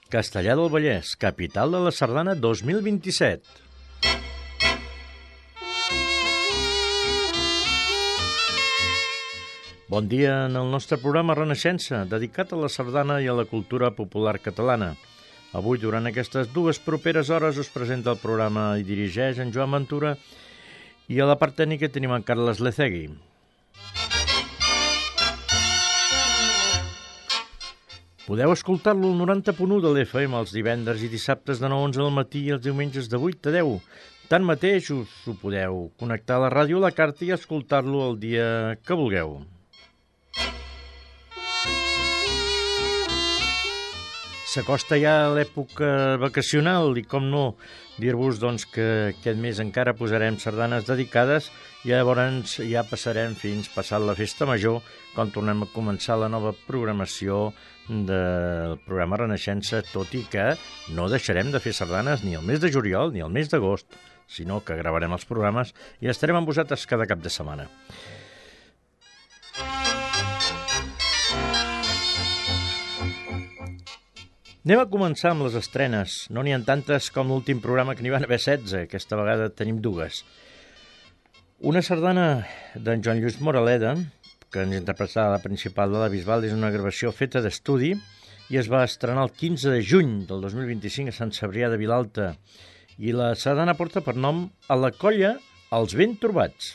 Castellar del Vallès, capital de la Sardana 2027. Bon dia en el nostre programa Renaixença, dedicat a la sardana i a la cultura popular catalana. Avui, durant aquestes dues properes hores, us presenta el programa i dirigeix en Joan Ventura i a la part tècnica tenim en Carles Lecegui. Podeu escoltar-lo al 90.1 de l'FM els divendres i dissabtes de 9 a 11 del matí i els diumenges de 8 a 10. Tanmateix, us ho podeu connectar a la ràdio a la carta i escoltar-lo el dia que vulgueu. S'acosta ja l'època vacacional i, com no, dir-vos que aquest mes encara posarem sardanes dedicades i llavors ja passarem fins passat la festa major, quan tornem a començar la nova programació del programa Renaixença, tot i que no deixarem de fer sardanes ni el mes de juliol ni el mes d'agost, sinó que gravarem els programes i estarem amb vosaltres cada cap de setmana. Anem a començar amb les estrenes. No n'hi ha tantes com l'últim programa, que n'hi van haver 16. Aquesta vegada tenim dues. Una sardana d'en Joan Lluís Moraleda, que ens interpretarà la principal de la Bisbal, és una gravació feta d'estudi i es va estrenar el 15 de juny del 2025 a Sant Cebrià de Vilalta. I la sardana porta per nom A la colla els ben trobats.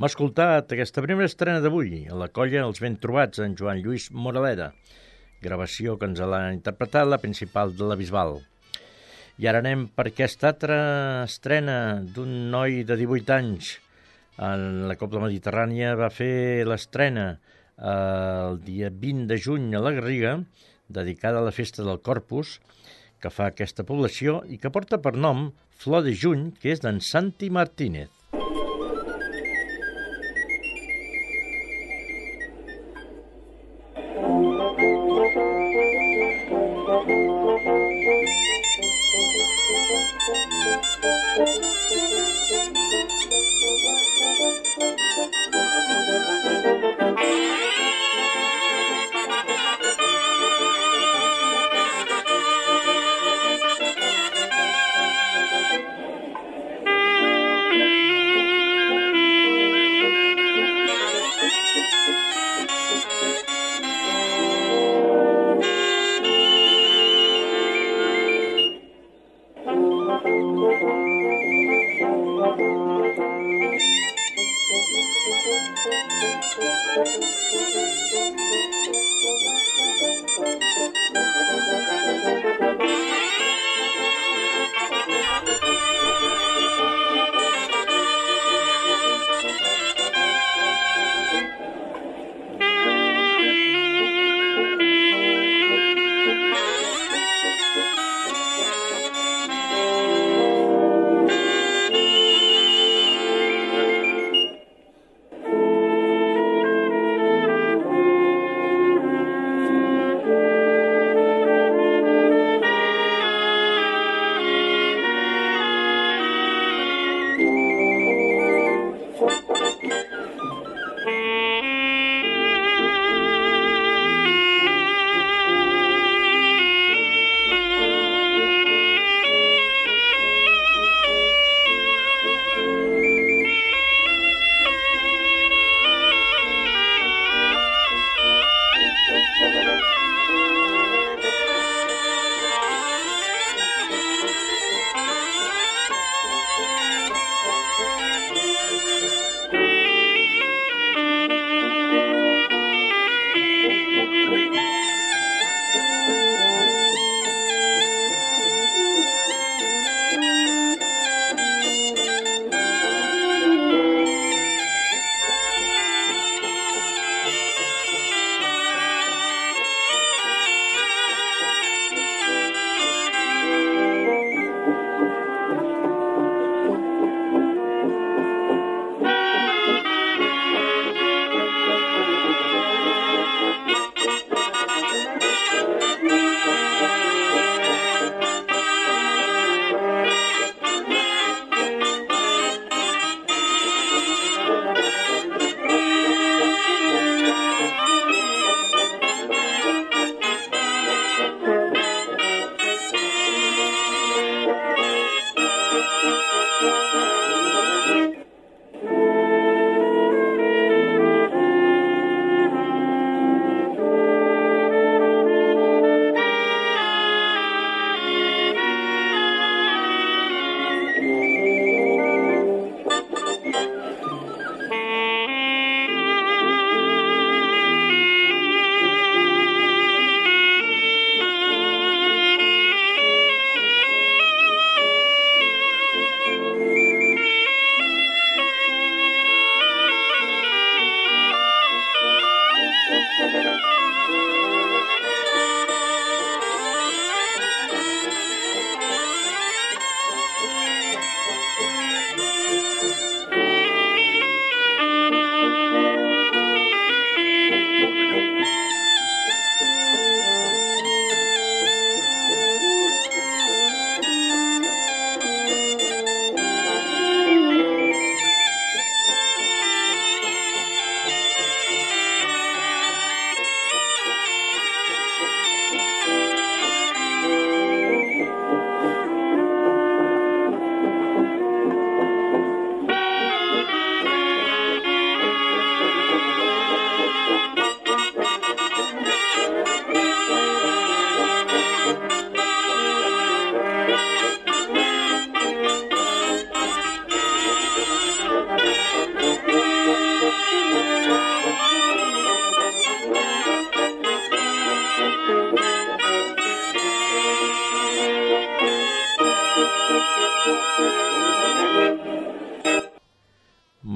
Hem escoltat aquesta primera estrena d'avui a la colla Els Ben Trobats, en Joan Lluís Moraleda, gravació que ens l'ha interpretat la principal de la Bisbal. I ara anem per aquesta altra estrena d'un noi de 18 anys. En la Cobla Mediterrània va fer l'estrena el dia 20 de juny a la Garriga, dedicada a la festa del Corpus, que fa aquesta població i que porta per nom Flor de Juny, que és d'en Santi Martínez.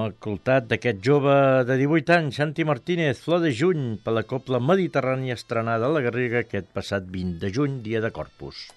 escoltat d'aquest jove de 18 anys, Santi Martínez, Flor de juny, per la Cobla Mediterrània estrenada a la Garriga aquest passat 20 de juny, dia de Corpus.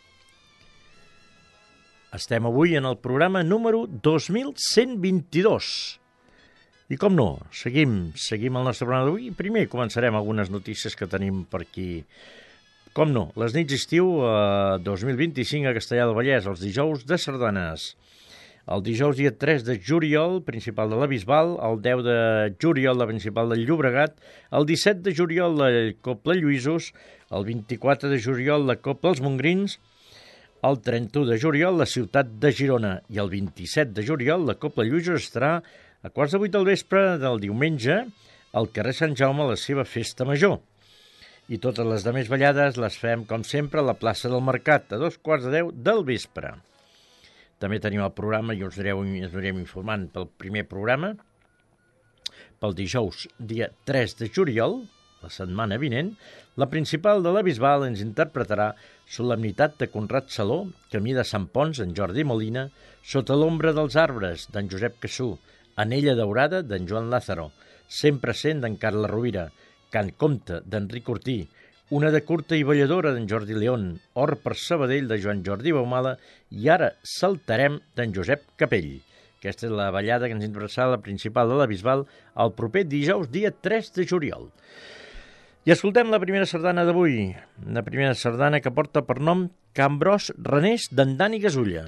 Estem avui en el programa número 2122. I com no, seguim el nostre programa d'avui. Primer començarem algunes notícies que tenim per aquí. Com no, les nits d'estiu 2025 a Castellar del Vallès, els dijous de sardanes. El dijous dia 3 de juliol, principal de la Bisbal, el 10 de juliol, la principal del Llobregat, el 17 de juliol, la Cobla Lluïsos, el 24 de juliol, la Cobla Els Mongrins, el 31 de juliol, la ciutat de Girona, i el 27 de juliol, la Cobla Lluïsos estarà a 7:15 del vespre del diumenge al carrer Sant Jaume a la seva festa major. I totes les demés ballades les fem, com sempre, a la plaça del Mercat, a 9:15 del vespre. També tenim el programa, i us anirem informant pel primer programa, pel dijous, dia 3 de juliol, la setmana vinent, la principal de la Bisbal ens interpretarà Solemnitat de Conrad Saló, Camí de Sant Pons, en Jordi Molina, Sota l'ombra dels arbres, d'en Josep Cassú, Anella daurada, d'en Joan Lázaro, Sempre sent, d'en Carles Rovira, Can Comte, d'Enric Ortí, Una de curta i balladora, d'en Jordi León, Or per Sabadell, de Joan Jordi Baumala, i ara saltarem, d'en Josep Capell. Aquesta és la ballada que ens interpretsarà la principal de la Bisbal el proper dijous, dia 3 de juliol. I escoltem la primera sardana d'avui, una primera sardana que porta per nom Can Bros Renés, d'en Dani Gasulla.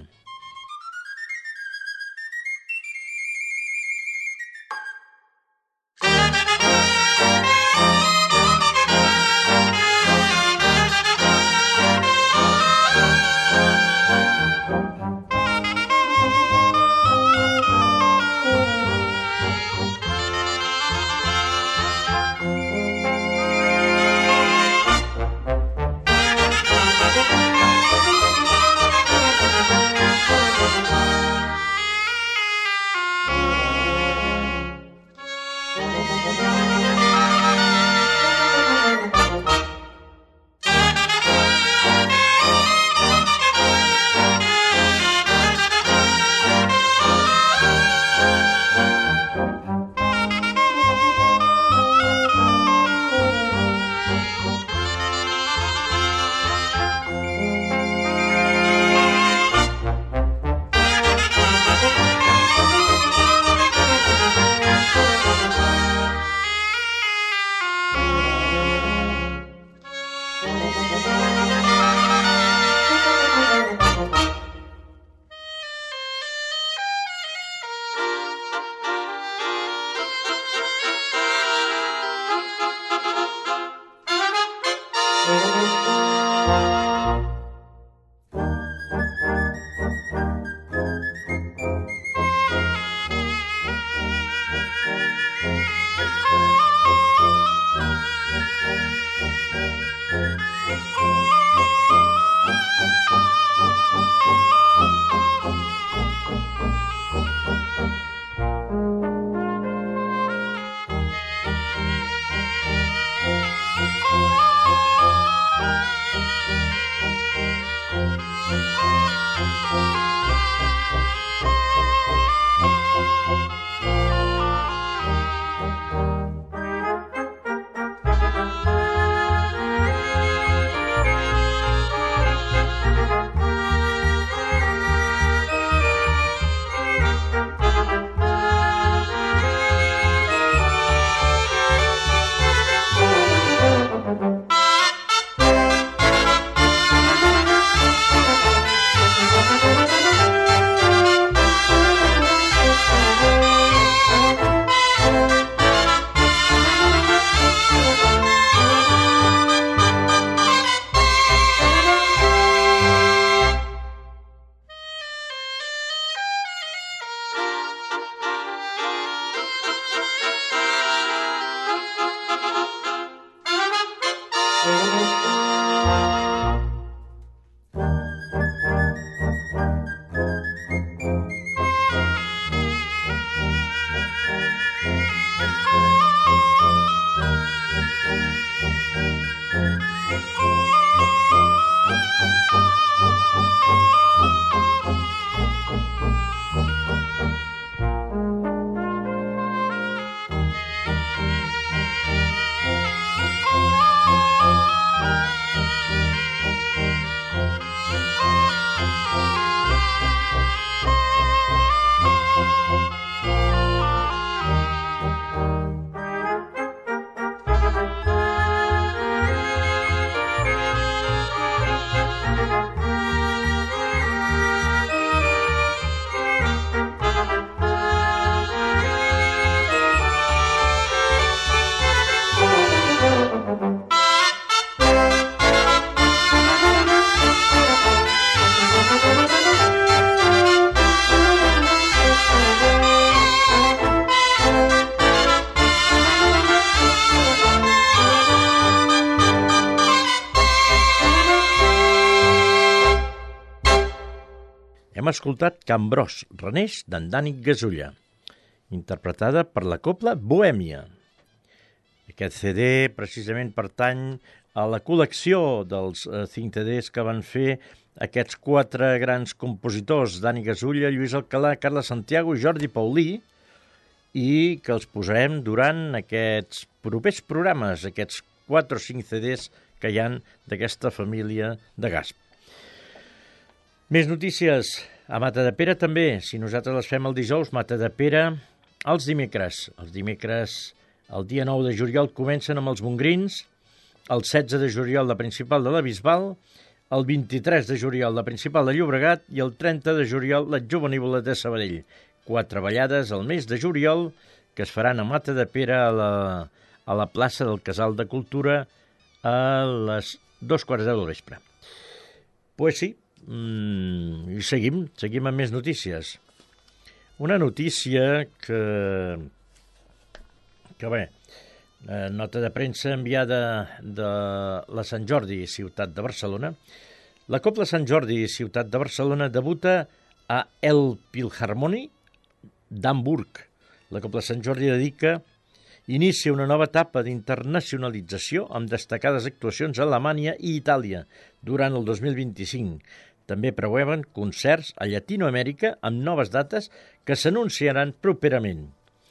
Hem escoltat Can Bros reneix d'en Dani Gasulla, interpretada per la Cobla Bohèmia. Aquest CD precisament pertany a la col·lecció dels 5 CDs que van fer aquests 4 grans compositors, Dani Gasulla, Lluís Alcalà, Carles Santiago i Jordi Paulí, i que els posarem durant aquests propers programes, aquests 4 o 5 CDs que hi han d'aquesta família de Gasp. Més notícies. A Matadepera també, si nosaltres les fem el dijous, Matadepera els dimecres. Els dimecres, el dia 9 de juliol, comencen amb els Mongrins, el 16 de juliol la Principal de la Bisbal, el 23 de juliol la Principal de Llobregat i el 30 de juliol la Jovenívola de Sabadell. 4 ballades al mes de juliol que es faran a Matadepera a la plaça del Casal de Cultura a les 2:15 del vespre. Pues sí, i seguim amb més notícies. Una notícia que bé, nota de premsa enviada de la Sant Jordi, ciutat de Barcelona. La Cobla Sant Jordi, ciutat de Barcelona, debuta a El Philharmonie d'Hamburg. La Cobla Sant Jordi inicia una nova etapa d'internacionalització amb destacades actuacions a Alemanya i Itàlia durant el 2025. També preveuen concerts a Llatinoamèrica amb noves dates que s'anunciaran properament.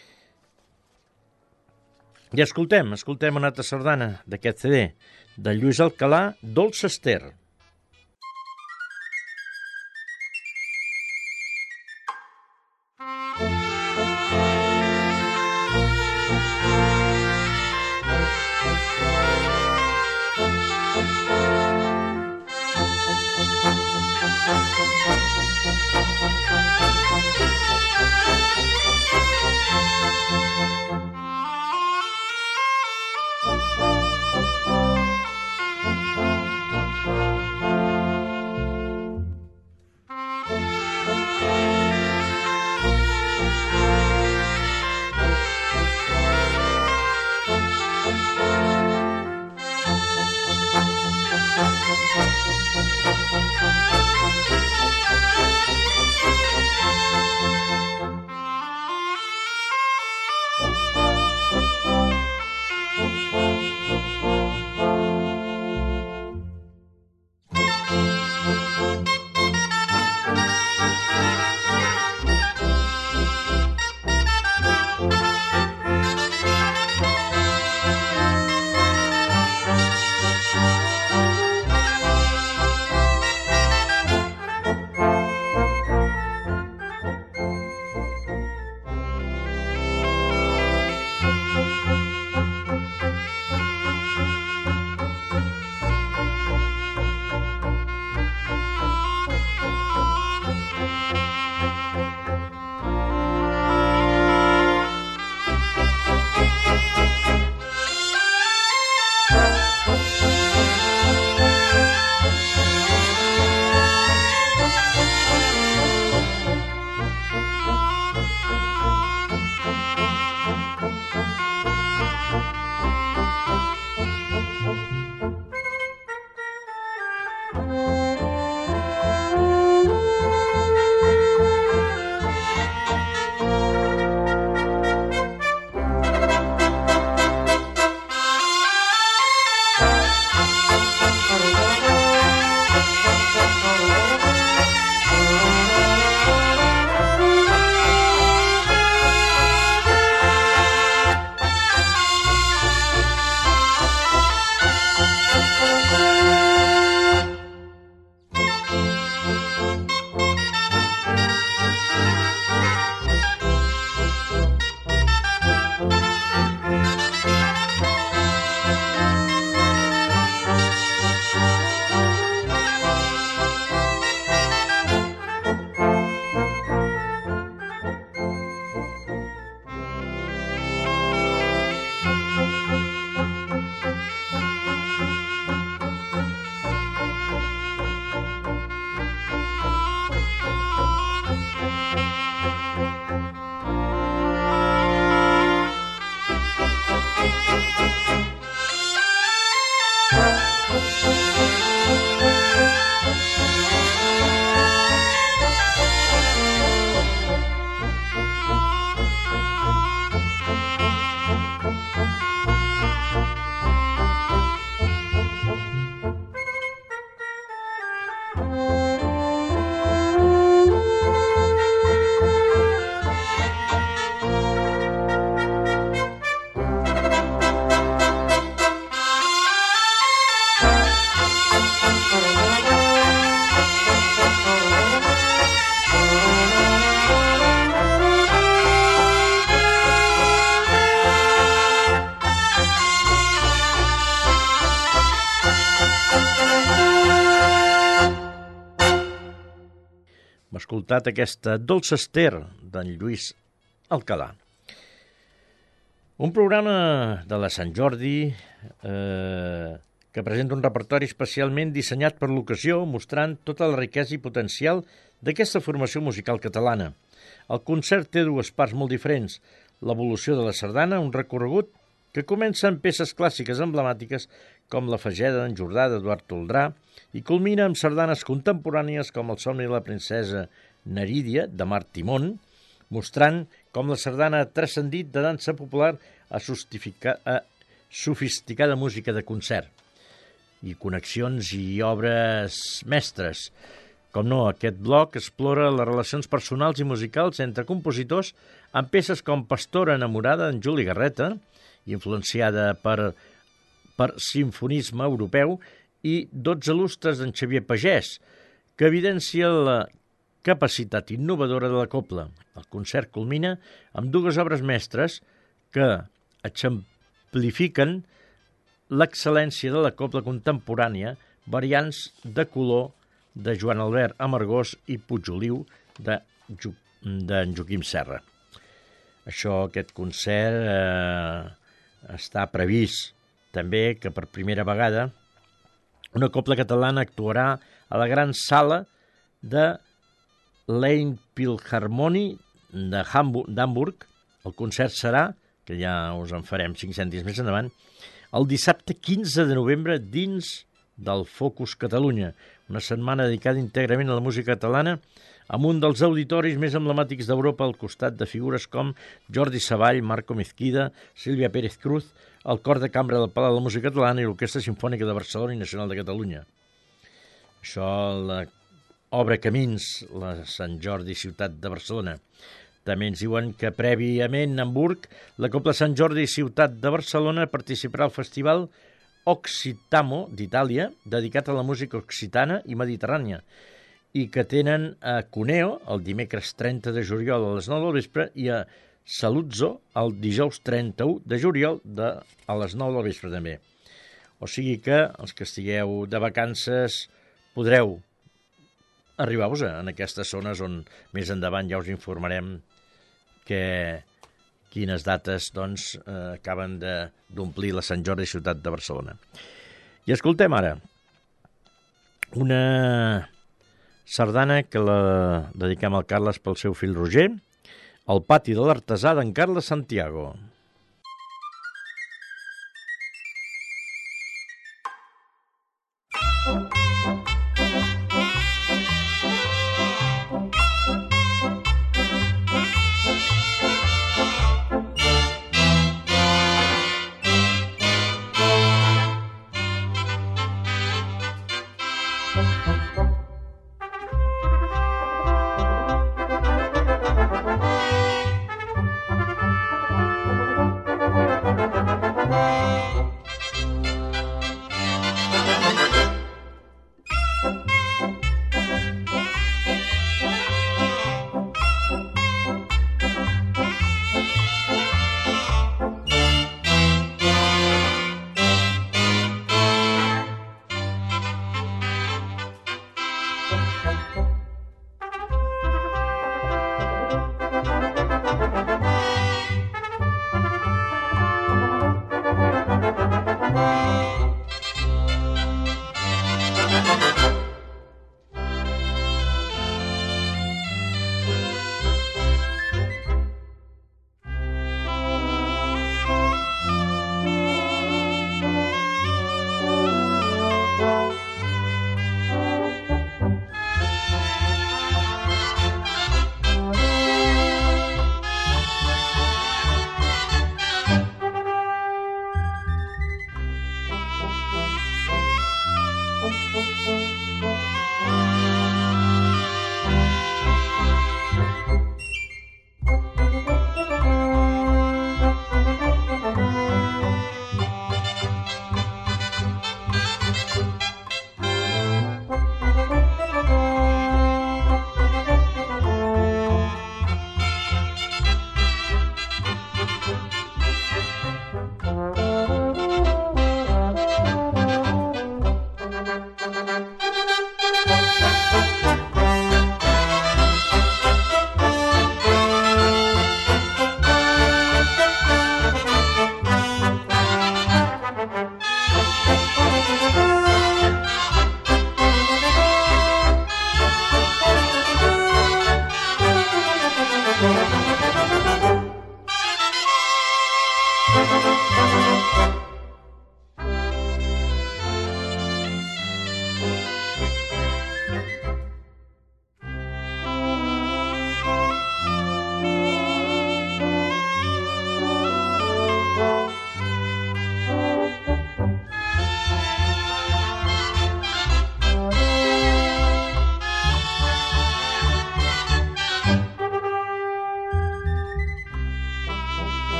I escoltem una altra sardana d'aquest CD, de Lluís Alcalà, Dolça Ester. Hem escoltat aquesta Dolça Ester d'en Lluís Alcalà. Un programa de la Sant Jordi que presenta un repertori especialment dissenyat per l'ocasió, mostrant tota la riquesa i potencial d'aquesta formació musical catalana. El concert té dues parts molt diferents: l'evolució de la sardana, un recorregut que comença amb peces clàssiques emblemàtiques com la Fageda d'en Jordà d'Eduard Toldrà i culmina amb sardanes contemporànies com El somni de la princesa Nerídia de Marc Timón, mostrant com la sardana ha transcendit de dansa popular a sofisticada música de concert i connexions i obres mestres. Com no, aquest bloc explora les relacions personals i musicals entre compositors amb peces com Pastora enamorada d'en Juli Garreta, influenciada per simfonisme europeu, i 12 lustres d'en Xavier Pagès, que evidencia la capacitat innovadora de la cobla. El concert culmina amb dues obres mestres que exemplifiquen l'excel·lència de la cobla contemporània, variants de color de Joan Albert Amargós i Puigoliu d'en Joaquim Serra. Aquest concert està previst també que per primera vegada una cobla catalana actuarà a la gran sala de l'Elbphilharmonie d'Hamburg. El concert serà, que ja us en farem 5 cèntims més endavant, el dissabte 15 de novembre dins del Focus Catalunya, una setmana dedicada íntegrament a la música catalana, amb un dels auditoris més emblemàtics d'Europa al costat de figures com Jordi Savall, Marco Mezquida, Sílvia Pérez Cruz, el Cor de Cambra del Palau de la Música Catalana i l'Orquestra Simfònica de Barcelona i Nacional de Catalunya. L'obra Camins, la Sant Jordi Ciutat de Barcelona. També ens diuen que prèviament a Hamburg, la Cobla Sant Jordi Ciutat de Barcelona participarà al Festival Occitamo d'Itàlia, dedicat a la música occitana i mediterrània, i que tenen a Cuneo el dimecres 30 de juliol a les 9 del vespre i a Saluzzo el dijous 31 de juliol a les 9 del vespre també. O sigui que els que estigueu de vacances podreu arribar-vos en aquestes zones on més endavant ja us informarem quines dates acaben d'omplir la Sant Jordi Ciutat de Barcelona. I escoltem ara una sardana que la dediquem al Carles pel seu fill Roger, El pati de l'artesà d'en Carles Santiago.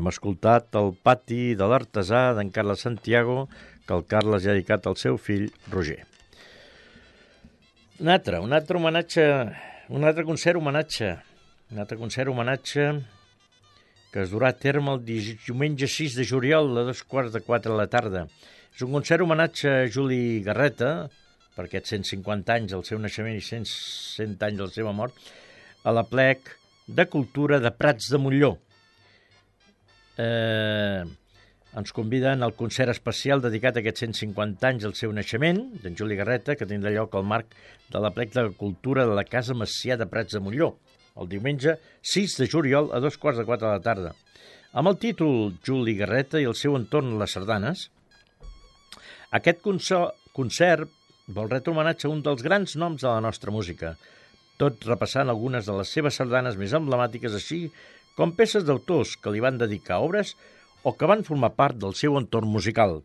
Hem escoltat el pati de l'artesà d'en Carles Santiago, que el Carles ha dedicat al seu fill Roger. Un altre concert homenatge que es durà a terme el diumenge 6 de juliol a 3:45 de la tarda. És un concert homenatge a Juli Garreta, per aquests 150 anys del seu naixement i 100 anys de la seva mort, a la Plec de Cultura de Prats de Montllor. Ens conviden al concert especial dedicat a aquests 150 anys del seu naixement, d'en Juli Garreta, que tindrà lloc al marc de la Plec de Cultura de la Casa Macià de Prats de Montllor, el diumenge 6 de juliol a 3:45 de la tarda. Amb el títol Juli Garreta i el seu entorn les sardanes, aquest concert vol retre homenatge a un dels grans noms de la nostra música, tot repassant algunes de les seves sardanes més emblemàtiques, així com peces d'autors que li van dedicar obres o que van formar part del seu entorn musical.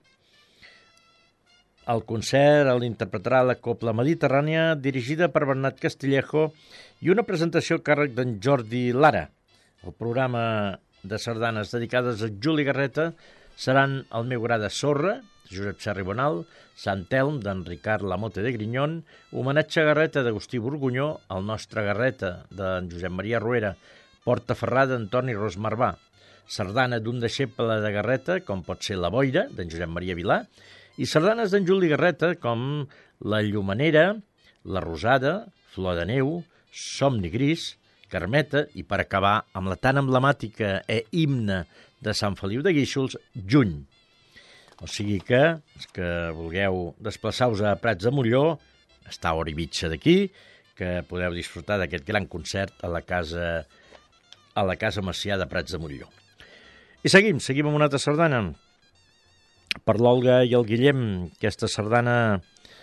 El concert l'interpretarà la Cobla Mediterrània, dirigida per Bernat Castillejo, i una presentació a càrrec d'en Jordi Lara. El programa de sardanes dedicades a Juli Garreta seran El meu gra de sorra, de Josep Serra i Bonal, Sant Elm, d'en Ricard Lamote de Grignon, Homenatge a Garreta d'Agustí Borgunyó, El nostre Garreta, d'en Josep Maria Ruera, Porta Ferrada, d'Antoni Ros Marvà, sardana d'un deixeble de Garreta, com pot ser La boira, d'en Josep Maria Vilà, i sardanes d'en Juli Garreta, com La llumenera, La rosada, Flor de neu, Somni gris, Carmeta i, per acabar, amb la tan emblemàtica himne de Sant Feliu de Guíxols, Juny. O sigui que, els que vulgueu desplaçar-vos a Prats de Montllor, està a hora i mitja d'aquí, que podeu disfrutar d'aquest gran concert a la Casa Macià de Prats de Montllor. I seguim amb una altra sardana. Per l'Olga i el Guillem, aquesta sardana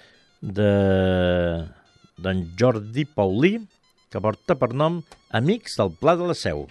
d'en Jordi Paulí, que porta per nom Amics del Pla de la Seu.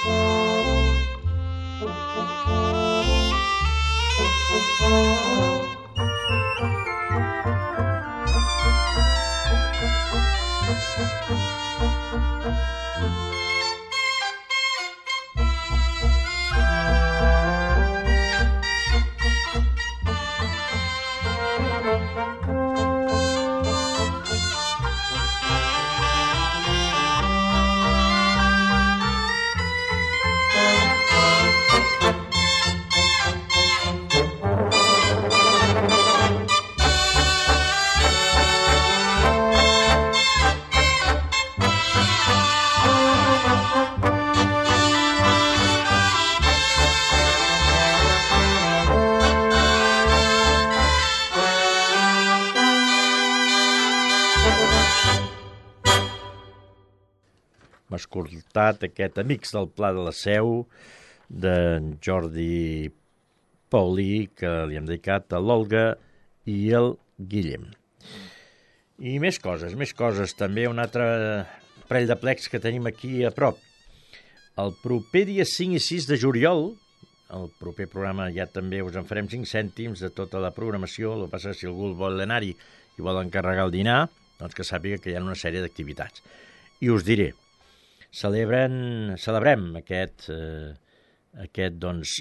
Hem escoltat aquest Amics del Pla de la Seu d'en Jordi Paulí, que li hem dedicat a l'Olga i el Guillem. I més coses, també un altre parell de plecs que tenim aquí a prop. El proper dia 5 i 6 de juliol, el proper programa ja també us en farem 5 cèntims de tota la programació, el que passa que si algú vol anar-hi i vol encarregar el dinar, doncs que sàpiga que hi ha una sèrie d'activitats. I us diré, celebrem aquest doncs,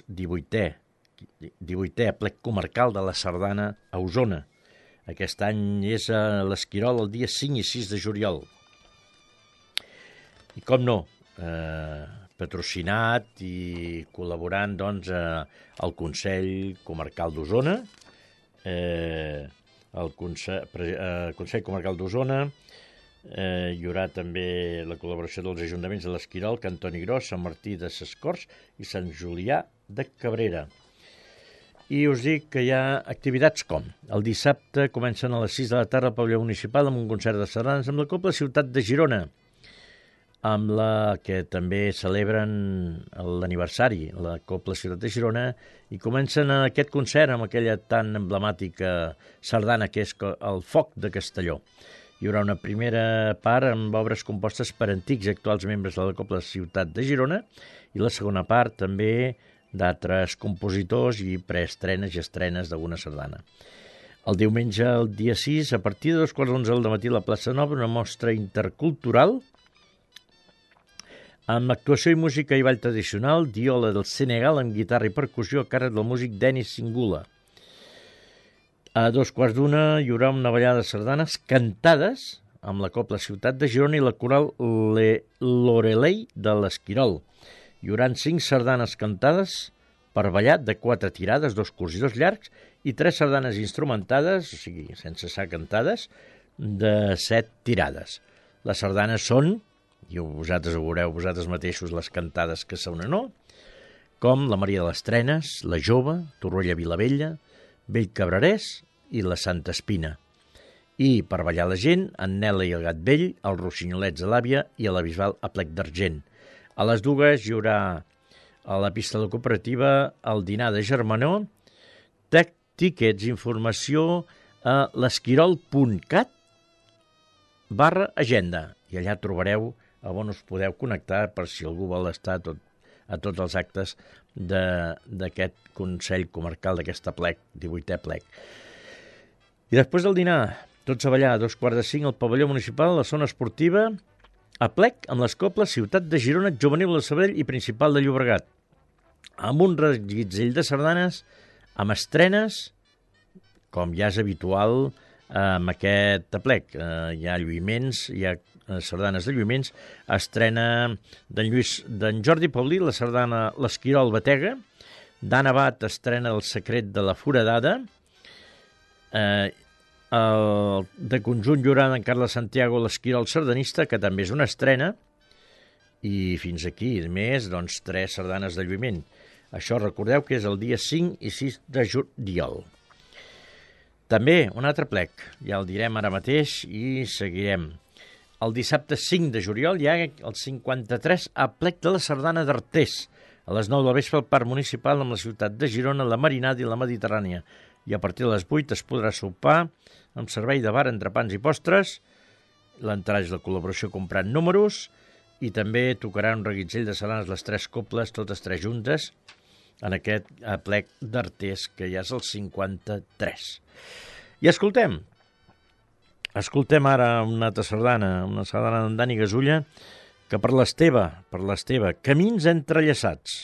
18è plec comarcal de la Sardana a Osona. Aquest any és a l'Esquirol el dia 5 i 6 de juliol. I com no, patrocinat i col·laborant doncs, el Consell Comarcal d'Osona, el Consell Comarcal d'Osona, hi haurà també la col·laboració dels ajuntaments de l'Esquirol, Cantoni Gros, Sant Martí de Ses Corts i Sant Julià de Cabrera. I us dic que hi ha activitats com el dissabte comencen a les 6 de la tarda al pavelló municipal amb un concert de sardanes amb la Cobla Ciutat de Girona, amb la que també celebren l'aniversari, la Cobla Ciutat de Girona, i comencen aquest concert amb aquella tan emblemàtica sardana que és el Foc de Castelló. Hi haurà una primera part amb obres compostes per antics i actuals membres de la Cobla Ciutat de Girona i la segona part també d'altres compositors i preestrenes i estrenes d'alguna sardana. El diumenge, el dia 6, a partir de 11:15 del matí a la plaça Nova, una mostra intercultural amb actuació i música i ball tradicional, diola del Senegal amb guitarra i percussió a càrrec del músic Denis Singula. A 2:15 hi haurà una ballada de sardanes cantades amb la Cobla Ciutat de Girona i la coral Lorelei de l'Esquirol. Hi haurà 5 sardanes cantades per ballar de 4 tirades, 2 curts i 2 llargs, i 3 sardanes instrumentades, o sigui, sense ser cantades, de 7 tirades. Les sardanes són, i vosaltres ho veureu vosaltres mateixos les cantades que són o no, com la Maria de les Trenes, la Jove, Torroella Vilavella, Vell Cabrerès i la Santa Espina. I per ballar la gent, en Nela i el Gat Vell, els Rossinyolets de l'Àvia i a la Bisbal a Plec d'Argent. A les 2 hi haurà a la pista de la cooperativa el dinar de germanor, tíquets, informació a l'esquirol.cat/agenda i allà trobareu on us podeu connectar per si algú vol estar a tots els actes d'aquest Consell Comarcal, d'aquesta plec, 18è plec. I després del dinar, tots a ballar a 2:45 al pavelló municipal, a la zona esportiva, a plec amb les Cobles Ciutat de Girona, Juvenil de Sabadell i Principal de Llobregat, amb un reguitzell de sardanes, amb estrenes, com ja és habitual amb aquest plec. Hi ha lluïments, hi ha sardanes de lluïments, estrena d'en Jordi Paulí la sardana L'Esquirol Batega, Dan Abad estrena El secret de la foradada, de conjunt llorant en Carles Santiago L'Esquirol Sardanista, que també és una estrena, i fins aquí, més, doncs, 3 sardanes de lluïment. Això recordeu que és el dia 5 i 6 de juliol. També un altre plec, ja el direm ara mateix i seguirem. El dissabte 5 de juliol hi ha el 53 a plec de la sardana d'Artés, a les 9 del vespre al Parc Municipal amb la ciutat de Girona, la Marinada i la Mediterrània. I a partir de les 8 es podrà sopar amb servei de bar, entrepans i postres, l'entrada és la col·laboració comprant números, i també tocarà un reguitzell de sardanes, les 3 coples, totes 3 juntes, en aquest aplec d'Artés, que ja és el 53. I escoltem ara una altra sardana, una sardana d'en Dani Gasulla, que per l'Esteve, Camins entrellaçats.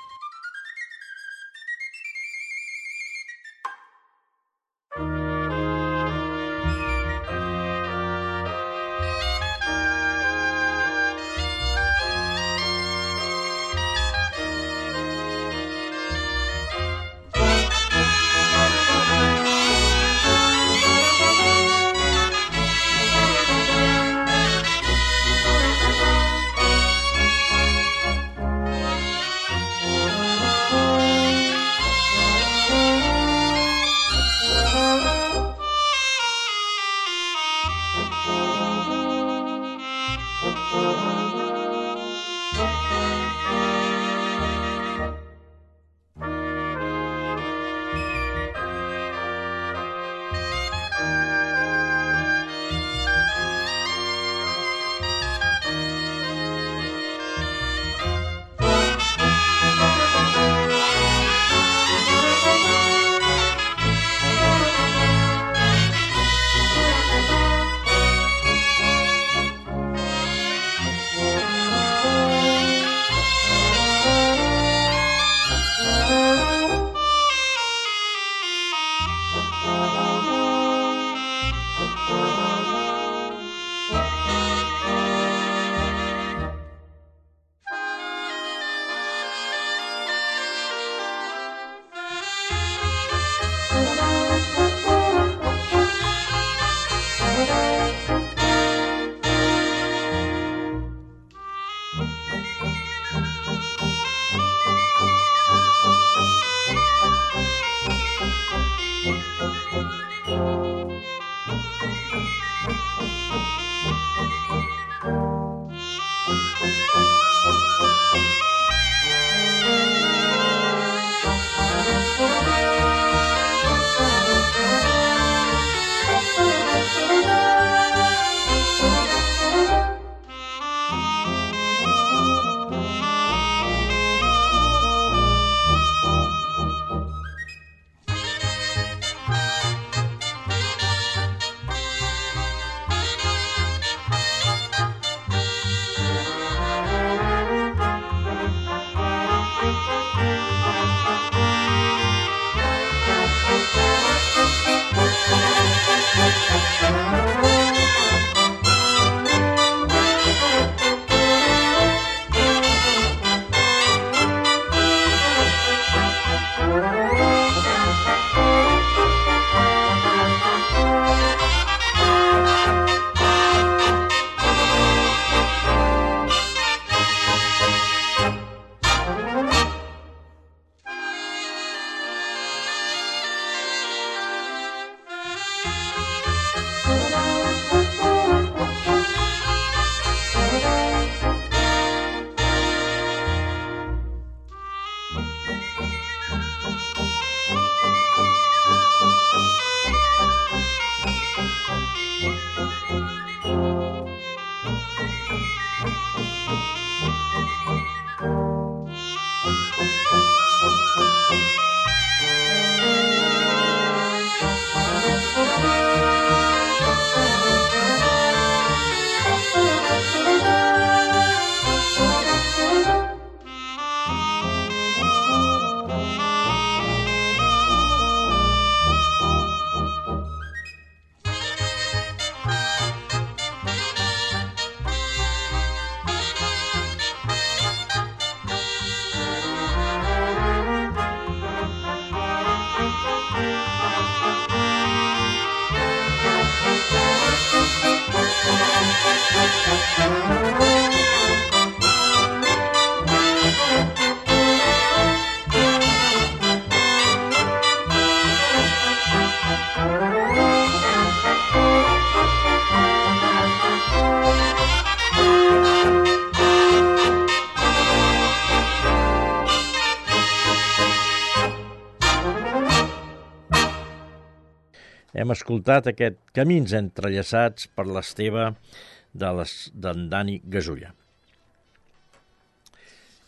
Hem escoltat aquest Camins entrellaçats per l'Esteve d'en Dani Gasulla.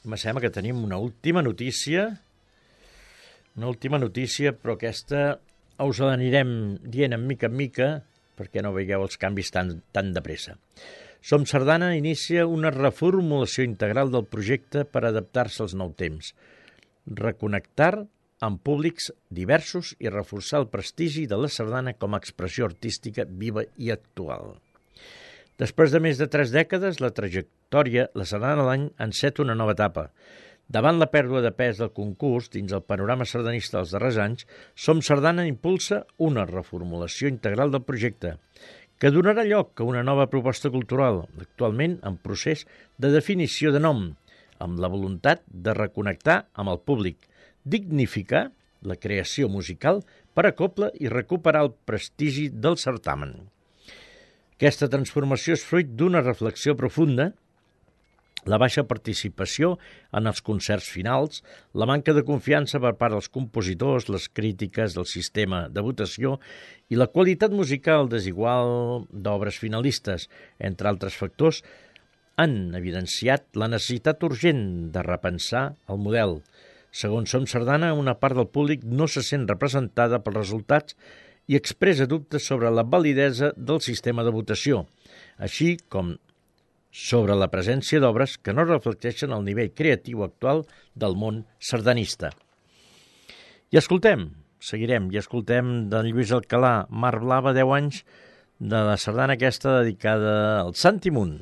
Sembla que tenim una última notícia, però aquesta us l'anirem dient en mica, perquè no veieu els canvis tan de pressa. Som Sardana inicia una reformulació integral del projecte per adaptar-se als nous temps, reconnectar amb públics diversos i reforçar el prestigi de la sardana com a expressió artística viva i actual. Després de més de 3 dècades, la trajectòria La Sardana de l'Any enceta una nova etapa. Davant la pèrdua de pes del concurs dins el panorama sardanista dels darrers anys, Som Sardana impulsa una reformulació integral del projecte, que donarà lloc a una nova proposta cultural, actualment en procés de definició de nom, amb la voluntat de reconnectar amb el públic, dignificar la creació musical per a cobla i recuperar el prestigi del certamen. Aquesta transformació és fruit d'una reflexió profunda, la baixa participació en els concerts finals, la manca de confiança per part dels compositors, les crítiques del sistema de votació i la qualitat musical desigual d'obres finalistes, entre altres factors, han evidenciat la necessitat urgent de repensar el model. Segons Som Sardana, una part del públic no se sent representada pels resultats i expressa dubtes sobre la validesa del sistema de votació, així com sobre la presència d'obres que no reflecteixen el nivell creatiu actual del món sardanista. I seguirem d'en Lluís Alcalà, Mar Blava, 10 anys, de la sardana aquesta dedicada al Sant i Munt.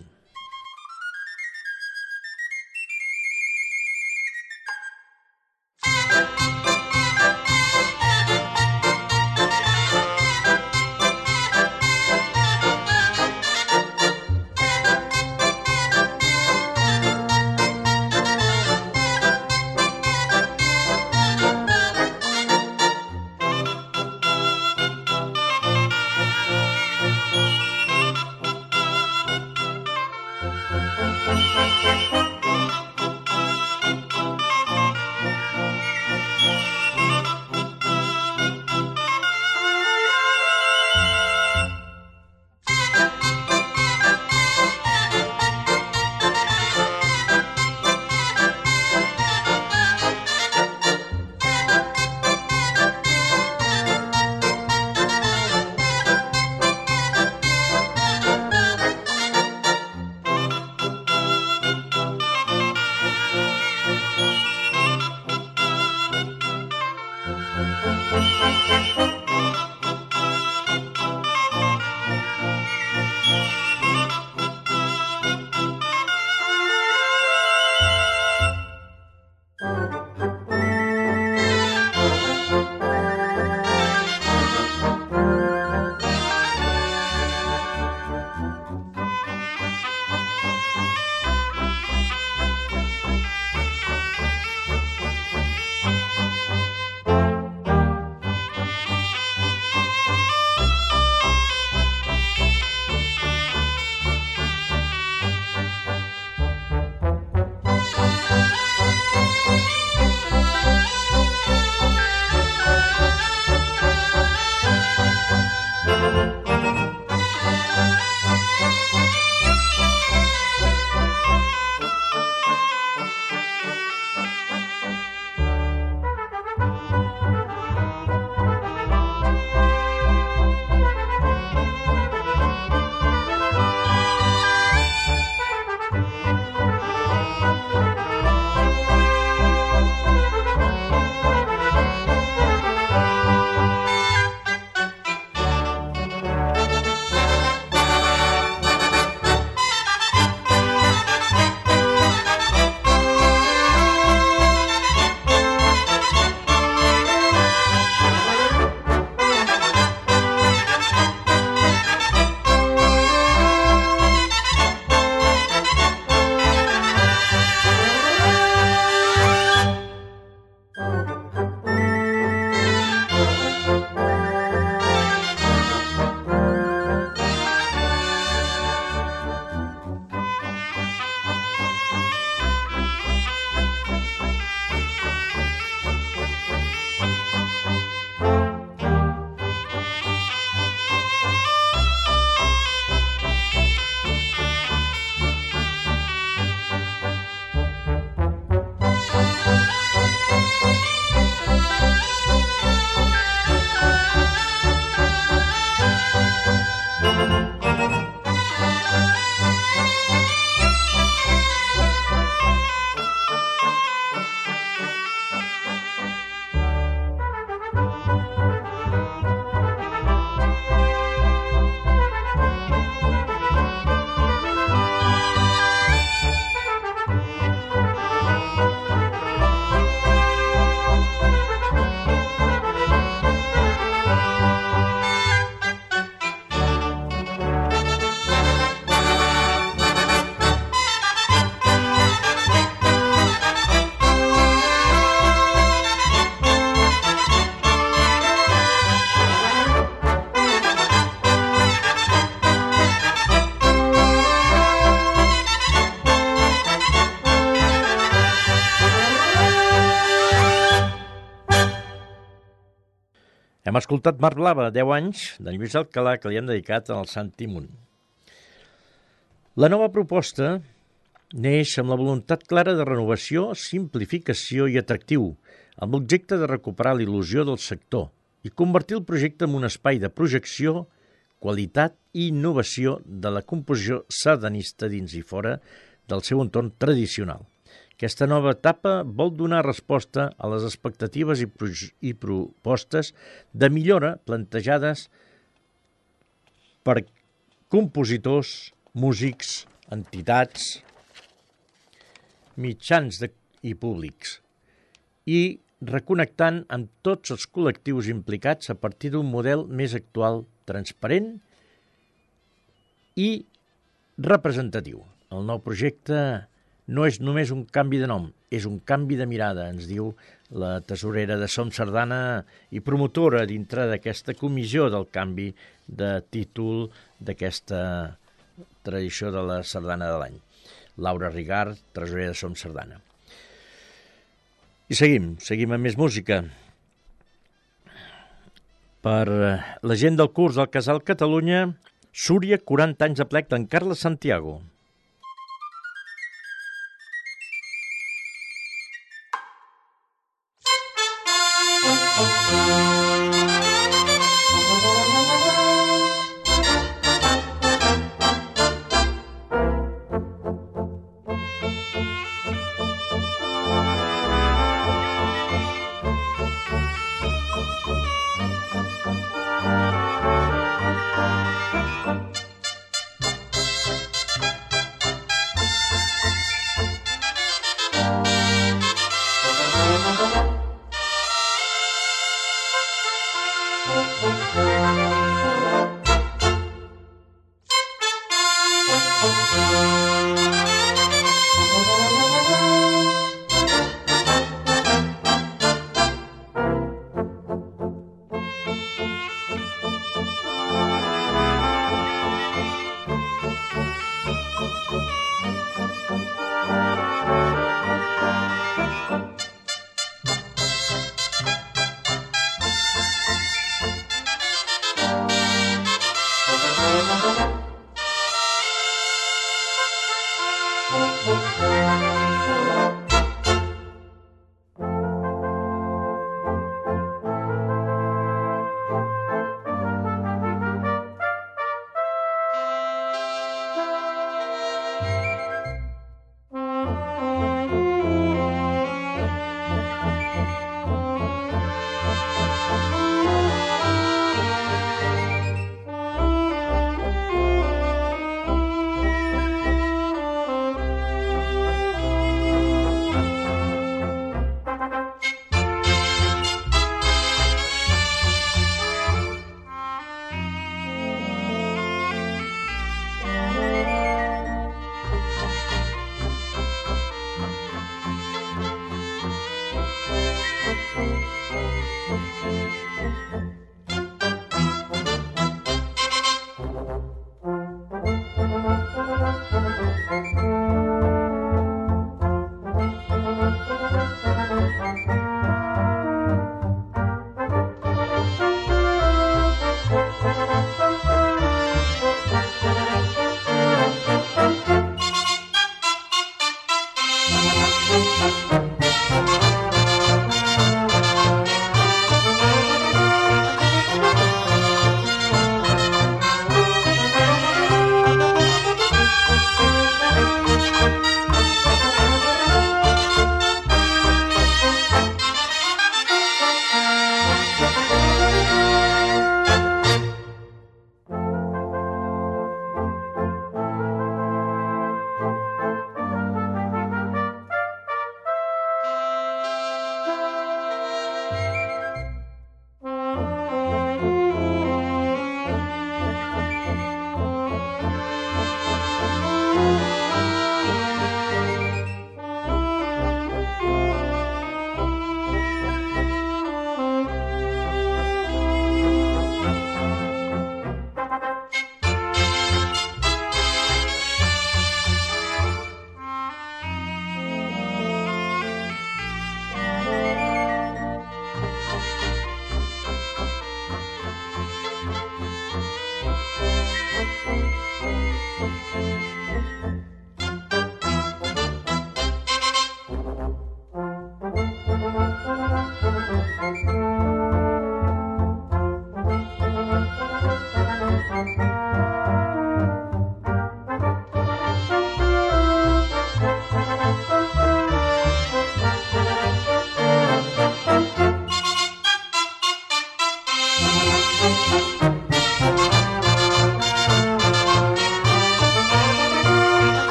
Hem escoltat Mar Blava, 10 anys, de Lluís Alcalà, que li hem dedicat al Sant Timunt. La nova proposta neix amb la voluntat clara de renovació, simplificació i atractiu, amb l'objecte de recuperar l'il·lusió del sector i convertir el projecte en un espai de projecció, qualitat i innovació de la composició sardanista dins i fora del seu entorn tradicional. Aquesta nova etapa vol donar resposta a les expectatives i propostes de millora plantejades per compositors, músics, entitats, mitjans i públics, i reconnectant amb tots els col·lectius implicats a partir d'un model més actual, transparent i representatiu. El nou projecte no és només un canvi de nom, és un canvi de mirada, ens diu la tesorera de Som Sardana i promotora dintre d'aquesta comissió del canvi de títol d'aquesta tradició de la sardana de l'any. Laura Rigart, tesorera de Som Sardana. I seguim amb més música. Per la gent del curs del Casal Catalunya, Súria, 40 anys de plec d'en Carles Santiago.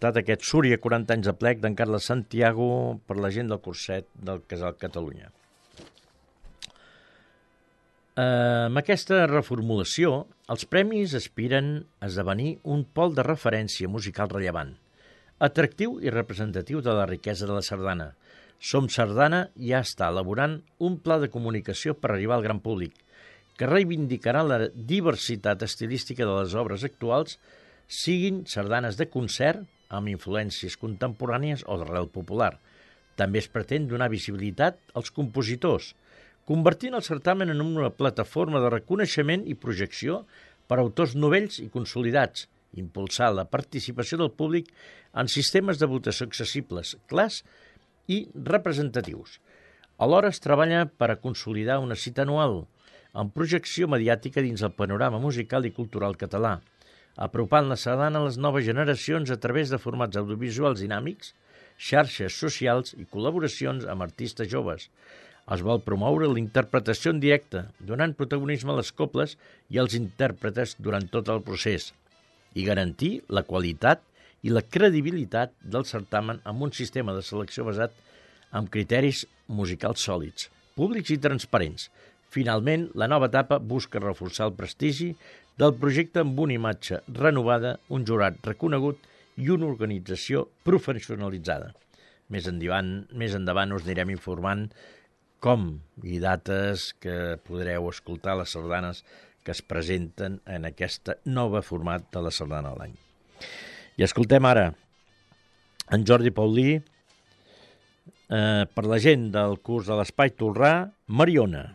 escoltat aquest Súria 40 anys de plec d'en Carles Santiago per la gent del curset del Casal Catalunya. Amb aquesta reformulació, els premis aspiren a esdevenir un pol de referència musical rellevant, atractiu i representatiu de la riquesa de la sardana. Som Sardana ja està elaborant un pla de comunicació per arribar al gran públic, que reivindicarà la diversitat estilística de les obres actuals, siguin sardanes de concert, amb influències contemporànies o d'arrel popular. També es pretén donar visibilitat als compositors, convertint el certamen en una plataforma de reconeixement i projecció per a autors novells i consolidats, impulsar la participació del públic en sistemes de votació accessibles, clars i representatius. Alhora es treballa per a consolidar una cita anual, amb projecció mediàtica dins el panorama musical i cultural català, apropant la sardana a les noves generacions a través de formats audiovisuals dinàmics, xarxes socials i col·laboracions amb artistes joves. Es vol promoure la interpretació en directe, donant protagonisme a les coples i als intèrpretes durant tot el procés, i garantir la qualitat i la credibilitat del certamen amb un sistema de selecció basat en criteris musicals sòlids, públics i transparents. Finalment, la nova etapa busca reforçar el prestigi del projecte amb una imatge renovada, un jurat reconegut i una organització professionalitzada. Més endavant us anirem informant com i dates que podreu escoltar les sardanes que es presenten en aquest nou format de la Sardana a l'any. I escoltem ara en Jordi Paulí, per la gent del curs de l'Espai Tolrà, Mariona.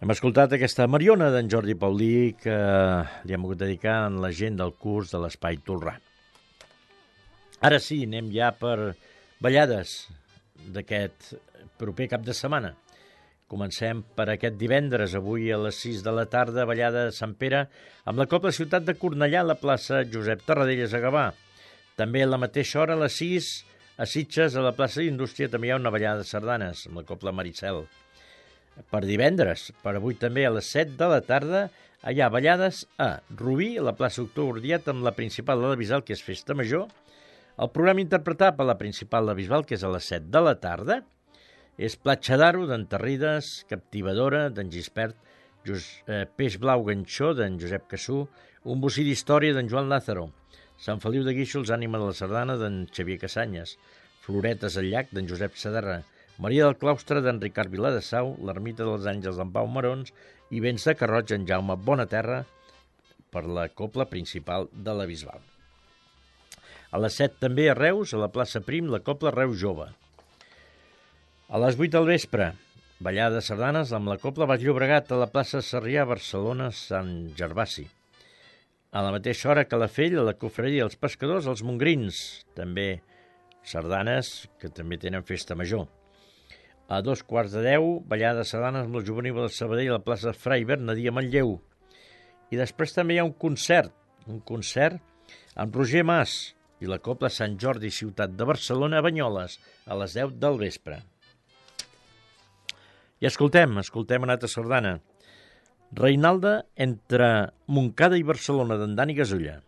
Hem escoltat aquesta Mariona d'en Jordi Paulí que li hem hagut dedicar en la gent del curs de l'Espai Tolrà. Ara sí, anem ja per ballades d'aquest proper cap de setmana. Comencem per aquest divendres, avui a les 6 de la tarda, ballada de Sant Pere, amb la Cobla Ciutat de Cornellà a la plaça Josep Tarradellas a Gavà. També a la mateixa hora, a les 6, a Sitges, a la plaça d'Indústria, també hi ha una ballada de sardanes, amb la Cobla Maricel. Per divendres, per avui també a les 7 de la tarda, hi ha ballades a Rubí, a la plaça Doctor Urdiat, amb la principal de la Bisbal, que és Festa Major. El programa interpretat per la principal de la Bisbal, que és a les 7 de la tarda, és Platja d'Aro, d'en Terrides, Captivadora, d'en Gispert, Peix Blau Ganxó, d'en Josep Cassú, Un bocí d'història, d'en Joan Lázaro, Sant Feliu de Guíxols, Ànima de la Sardana, d'en Xavier Casanyes, Floretes al llac, d'en Josep Saderra, Maria del Claustre, d'en Ricard Viladesau, l'Ermita dels Àngels, d'en Pau Marons, i Vents de Carroig, en Jaume Bonaterra, per la cobla principal de la Bisbal. A les 7 també a Reus, a la plaça Prim, la cobla Reus Jove. A les 8 del vespre, ballada de sardanes amb la cobla Baix Llobregat, a la plaça Sarrià, Barcelona, Sant Gervasi. A la mateixa hora, Calafell, a la Cofreria dels Pescadors, els Mongrins, també sardanes que també tenen festa major. A 2:15, ballada de sardanes amb el juvenil del Sabadell a la plaça Frai Bernadí a Manlleu. I després també hi ha un concert amb Roger Mas i la cobla Sant Jordi Ciutat de Barcelona a Banyoles a les 10 del vespre. I escoltem una altra sardana. Reinalda entre Montcada i Barcelona, d'en Dani Gasulla.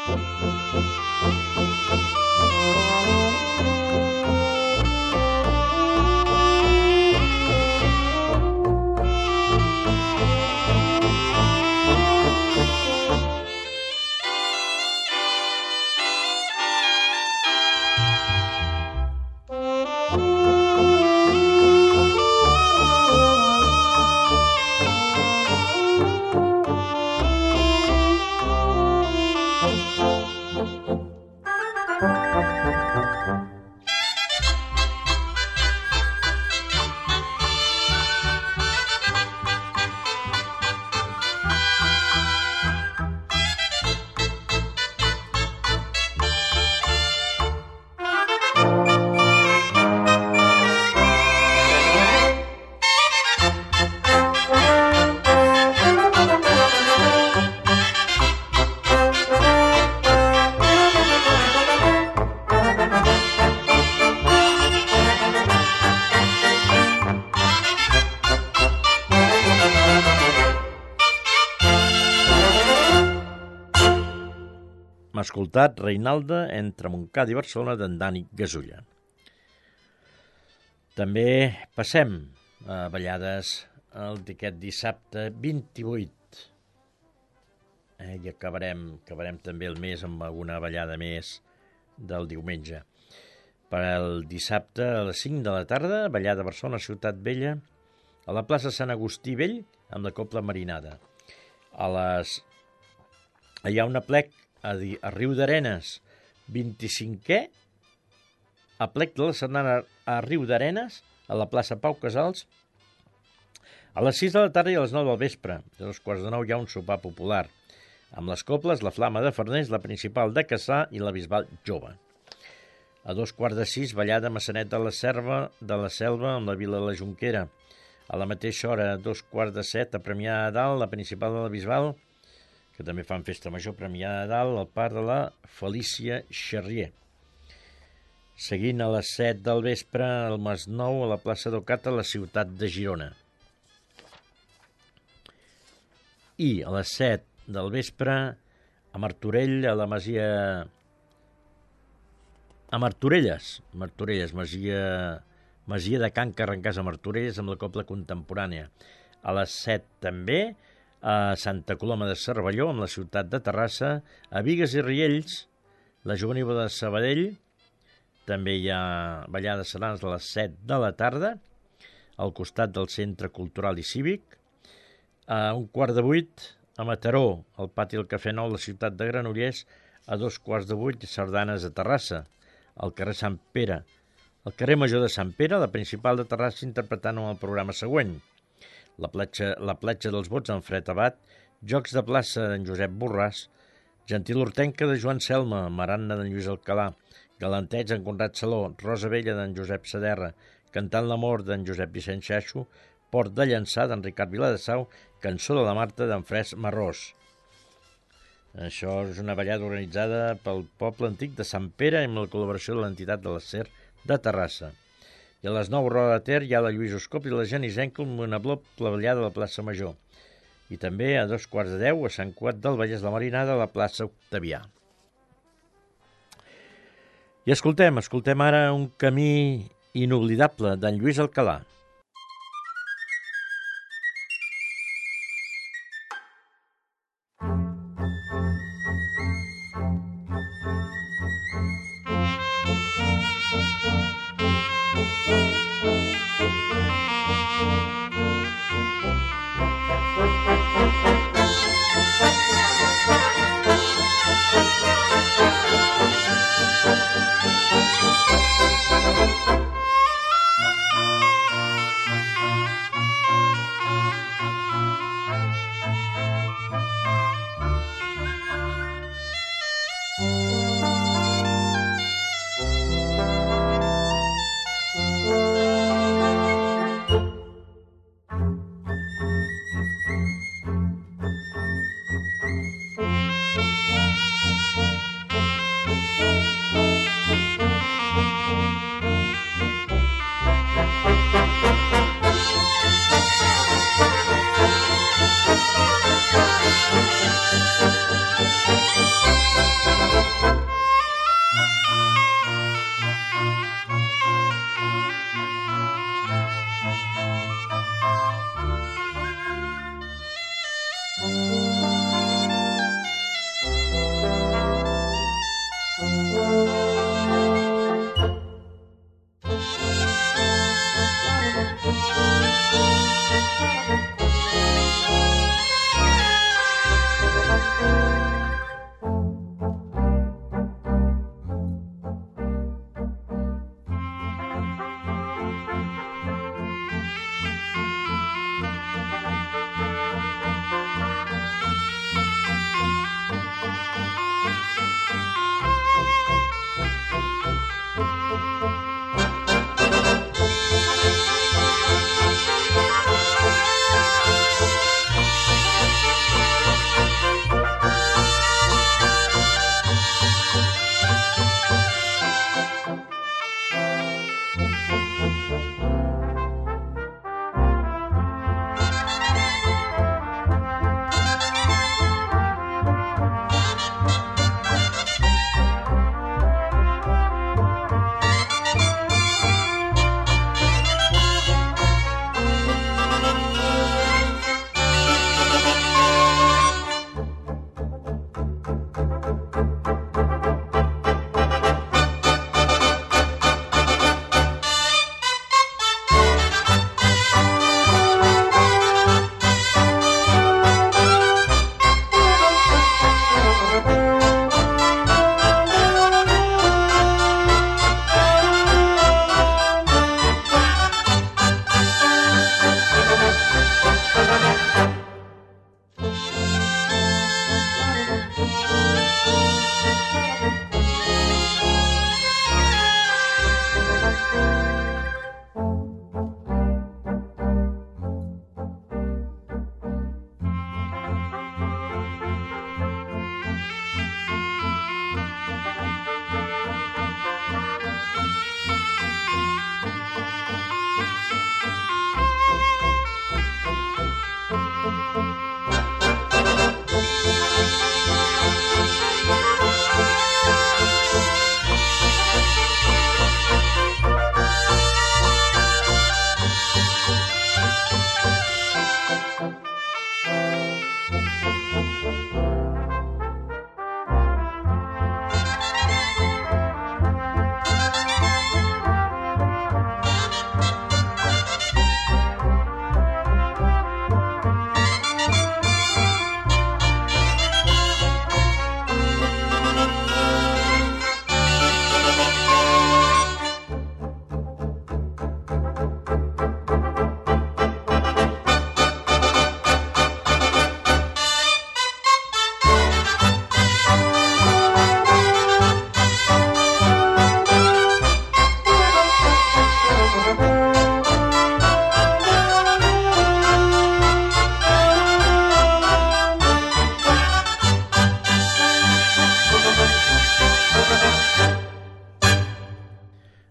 Hem escoltat Reinalda entre Montcada i Barcelona d'en Dani Gasulla. També passem a ballades d'aquest dissabte 28. I acabarem també el mes amb alguna ballada més del diumenge. Per al dissabte a les 5 de la tarda, ballada a Barcelona, Ciutat Vella, a la plaça Sant Agustí Vell, amb la Cobla Marinada. Hi ha un aplec a Riu d'Arenes, 25è aplec de la setmana a Riu d'Arenes, a la plaça Pau Casals, a les 6 de la tarda i a les 9 del vespre. A 8:45 hi ha un sopar popular, amb les cobles, la Flama de Farners, la Principal de Cassà i la Bisbal Jove. A 5:45, ballada a Massanet de la Selva amb la Vila de la Jonquera. A la mateixa hora, a 6:45, a Premià de Dalt, la Principal de la Bisbal, que també fan festa major, Premià de Dalt, al parc de la Felícia Xerrier. Seguint a les 7 del vespre, al Masnou, a la plaça d'Ocata, a la ciutat de Girona. I a les 7 del vespre, a Martorell, a la masia... A Martorelles, masia de Can Carrencàs a Martorelles, amb la cobla contemporània. A les 7 també, a Santa Coloma de Cervelló, amb la ciutat de Terrassa, a Bigues i Riells, la Juvenil de Sabadell, també hi ha ballades sardanes a les 7 de la tarda, al costat del Centre Cultural i Cívic, a 7:15, a Mataró, al pati del Cafè Nou, la ciutat de Granollers, a 7:15, sardanes a Terrassa, al carrer Sant Pere, al carrer Major de Sant Pere, la Principal de Terrassa, interpretant el programa següent: la platja dels Bots, en Fred Abat, Jocs de plaça d'en Josep Borràs, Gentil Hortenca de Joan Selma, Marana d'en Lluís Alcalà, Galanteig d'en Conrad Saló, Rosa Vella d'en Josep Saderra, Cantant l'amor d'en Josep Vicent Xaixo, Port de Llançà d'en Ricard Viladesau, Cançó de la Marta d'en Fresc Marrós. Això és una ballada organitzada pel poble antic de Sant Pere amb la col·laboració de l'entitat de l'Acer de Terrassa. I a les 9, Roda de Ter, hi ha la Lluís Oscop i la Genisenca amb una doble ballada a la plaça Major. I també a 9:15, a Sant Cugat del Vallès, la Marinada, a la plaça Octavià. I escoltem ara un camí inoblidable d'en Lluís Alcalà.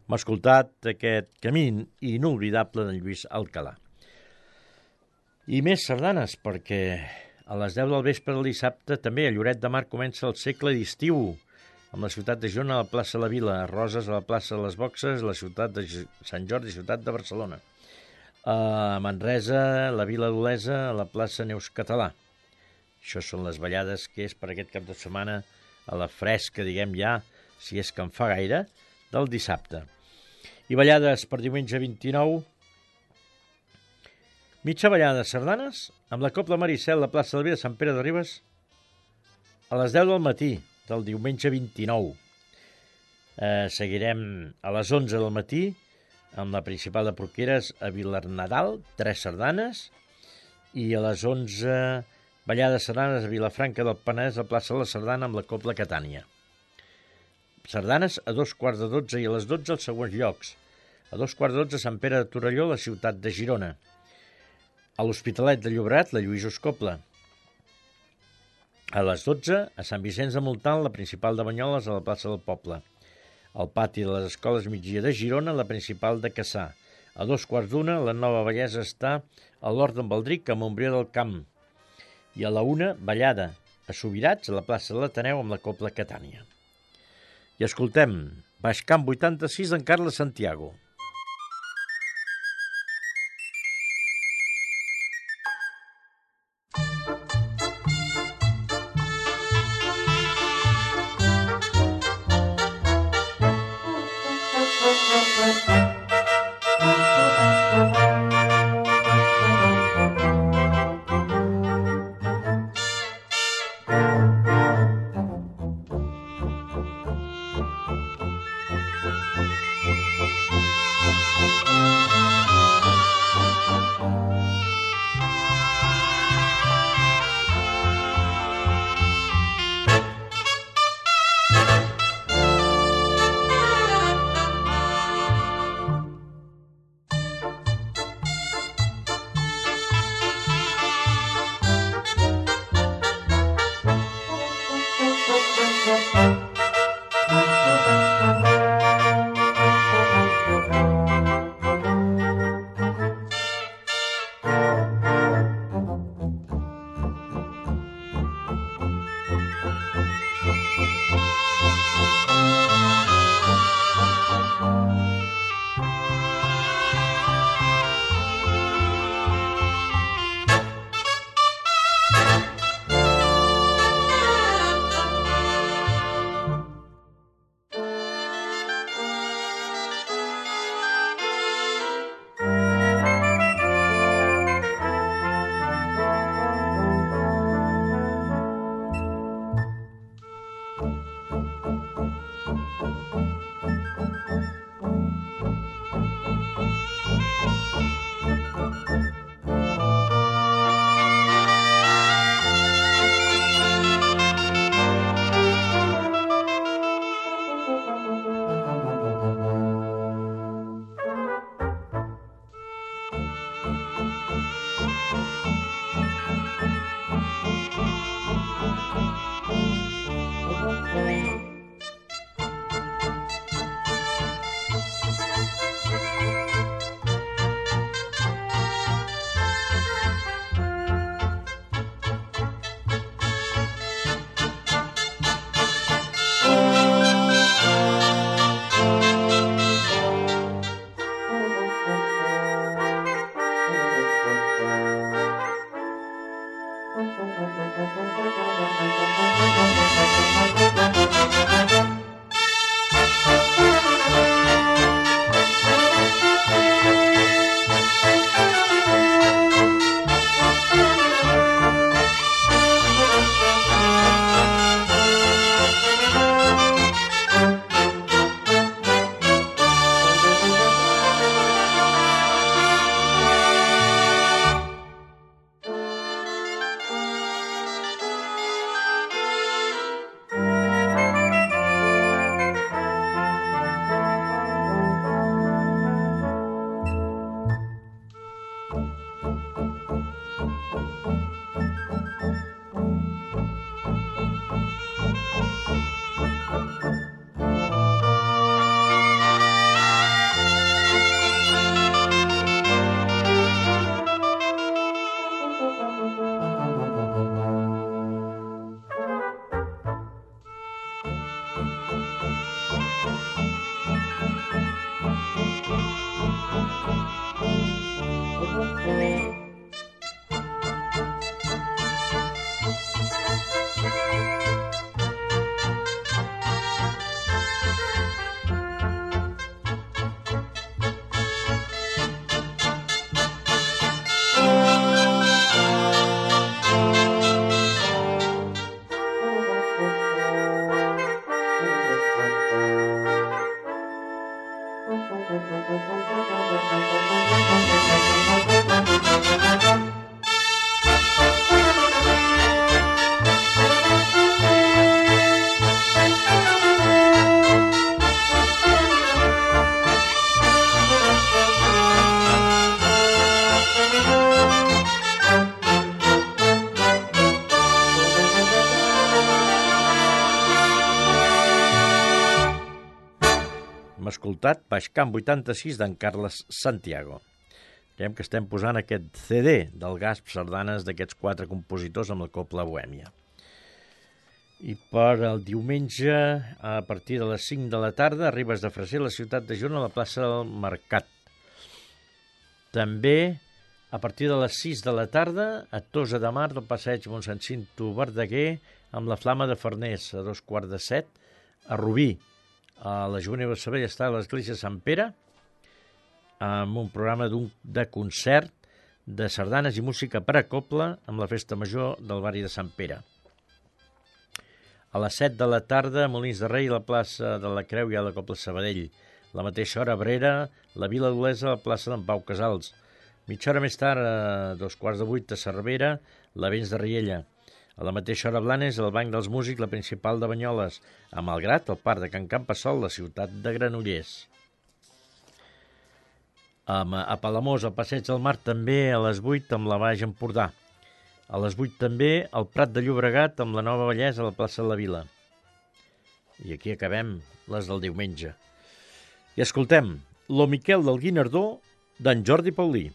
Hem escoltat aquest camí inolvidable de Lluís Alcalà. I més sardanes, perquè a les 10 del vespre del dissabte també a Lloret de Mar comença el segle d'estiu, amb la ciutat de Girona a la plaça de la Vila, a Roses a la plaça de les Boxes, la ciutat de Sant Jordi, ciutat de Barcelona. A Manresa, la Vila d'Olesa, a la plaça Neus Català. Això són les ballades que és per aquest cap de setmana a la fresca, diguem ja, si és que en fa gaire, del dissabte. I ballades per diumenge 29, mitja ballada de sardanes amb la Cobla Maricel, la plaça de la Vila de Sant Pere de Ribes, a les 10 del matí del diumenge 29. Seguirem a les 11 del matí amb la principal de Porqueres a Vilarnadal, 3 sardanes, i a les 11 ballada de sardanes a Vilafranca del Penedès, a plaça de la Sardana amb la Cobla Catània. Sardanes a 2:15 i a les 12 els següents llocs. A 2:15 a Sant Pere de Torelló, la ciutat de Girona. A l'Hospitalet de Llobregat, la Lluís Oscopla. A les 12 a Sant Vicenç de Montalt, la principal de Banyoles, a la plaça del Poble. Al pati de les Escoles Migdia de Girona, la principal de Cassà. A 2:15 la Nova Bellesa està a l'Hort d'en Baldric, a Montbrió del Camp. I a la 1, ballada a Subirats, a la plaça de l'Ateneu, amb la Cobla Catània. I escoltem Baix Camp 86 d'en Carles Santiago. Escoltat Baixcamp 86 d'en Carles Santiago. Creiem que estem posant aquest CD del Gasp Sardanes d'aquests 4 compositors amb la Cobla Bohèmia. I per el diumenge, a partir de les 5 de la tarda, a Ribes de Freser, la ciutat de Girona, a la plaça del Mercat. També, a partir de les 6 de la tarda, a Tossa de Mar, del passeig Montsant Cinto Verdaguer, amb la Flama de Farners, a 2:45, a Rubí. A la Juvenil de Sabell està a l'església Sant Pere amb un programa de concert de sardanes i música per a cobla amb la festa major del barri de Sant Pere. A les 7 de la tarda a Molins de Rei, a la plaça de la Creu i a la Cobla Sabadell. La mateixa hora a Abrera, la Vila d'Olesa, a la plaça d'en Pau Casals. Mitja hora més tard, a 7:45, a Cervera, la Vents de Riella. A la mateixa hora a Blanes, al Banc dels Músics, la principal de Banyoles. A Malgrat, al Parc de Can Campassol, la ciutat de Granollers. A Palamós, al Passeig del Mar, també a les 8, amb la Baix Empordà. A les 8 també, al Prat de Llobregat, amb la Nova Vallès, a la plaça de la Vila. I aquí acabem les del diumenge. I escoltem Lo Miquel del Guinardó, d'en Jordi Paulí.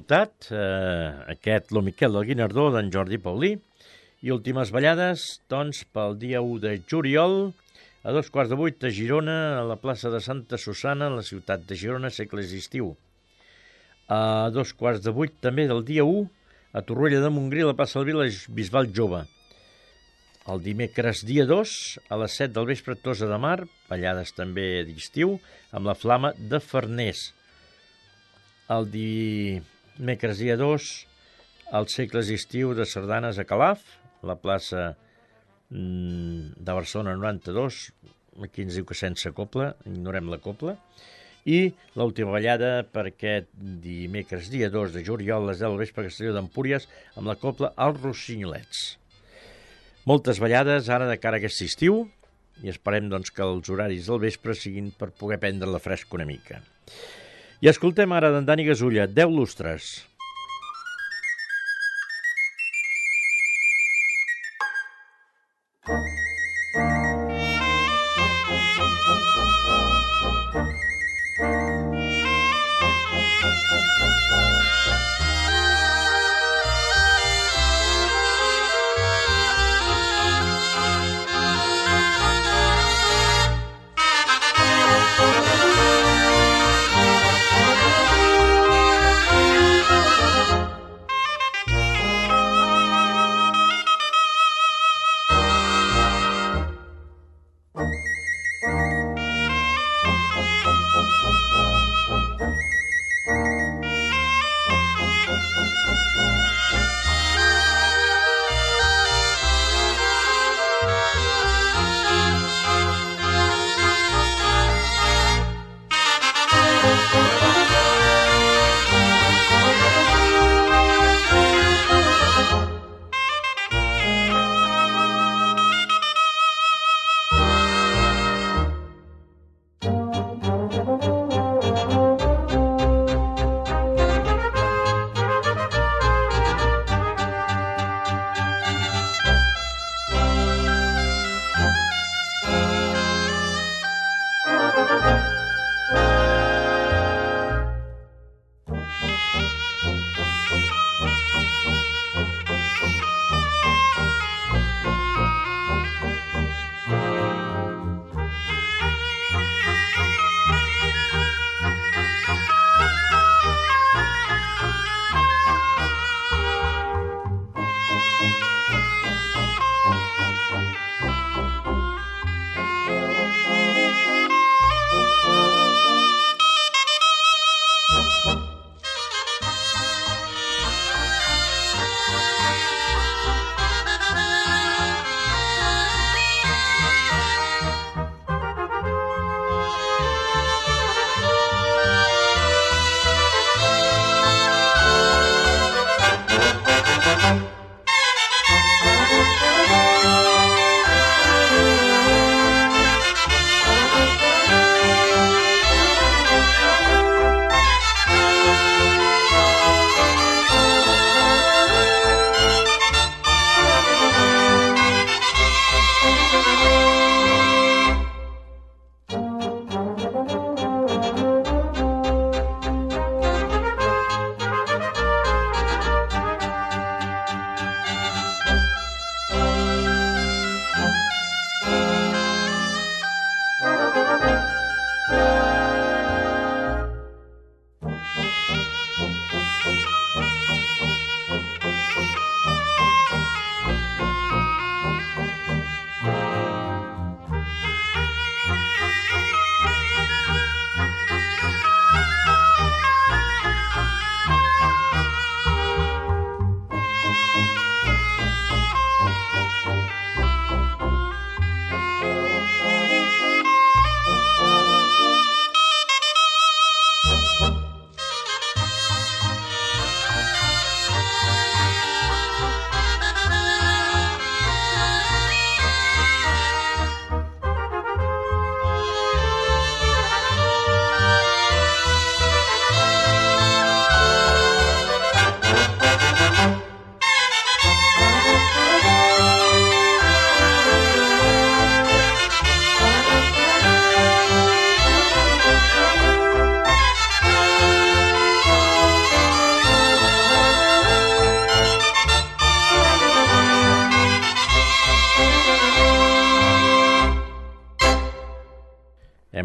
escoltat aquest Lo Miquel del Guinardó d'en Jordi Paulí, i últimes ballades, doncs, pel dia 1 de juliol, a 7:15 a Girona, a la plaça de Santa Susana, a la ciutat de Girona, Segles d'Estiu. A 7:15 també del dia 1, a Torroella de Montgrí, a la plaça del Vila Bisbal Jove. El dimecres dia 2, a les 7 del vespre, Tossa de Mar, ballades també d'estiu, amb la Flama de Farners. El dimecres dia 2, als Segles d'Estiu de Sardanes a Calaf, a la plaça de Barcelona 92, aquí ens diu que sense copla, ignorem la copla, i l'última ballada per aquest dimecres dia 2 de juliol a les 10 del vespre a Castelló d'Empúries amb la copla Els Rossinyolets. Moltes ballades ara de cara a aquest estiu i esperem doncs, que els horaris del vespre siguin per poder prendre la fresca una mica. I escoltem ara d'en Dani Gasulla, 10 lustres.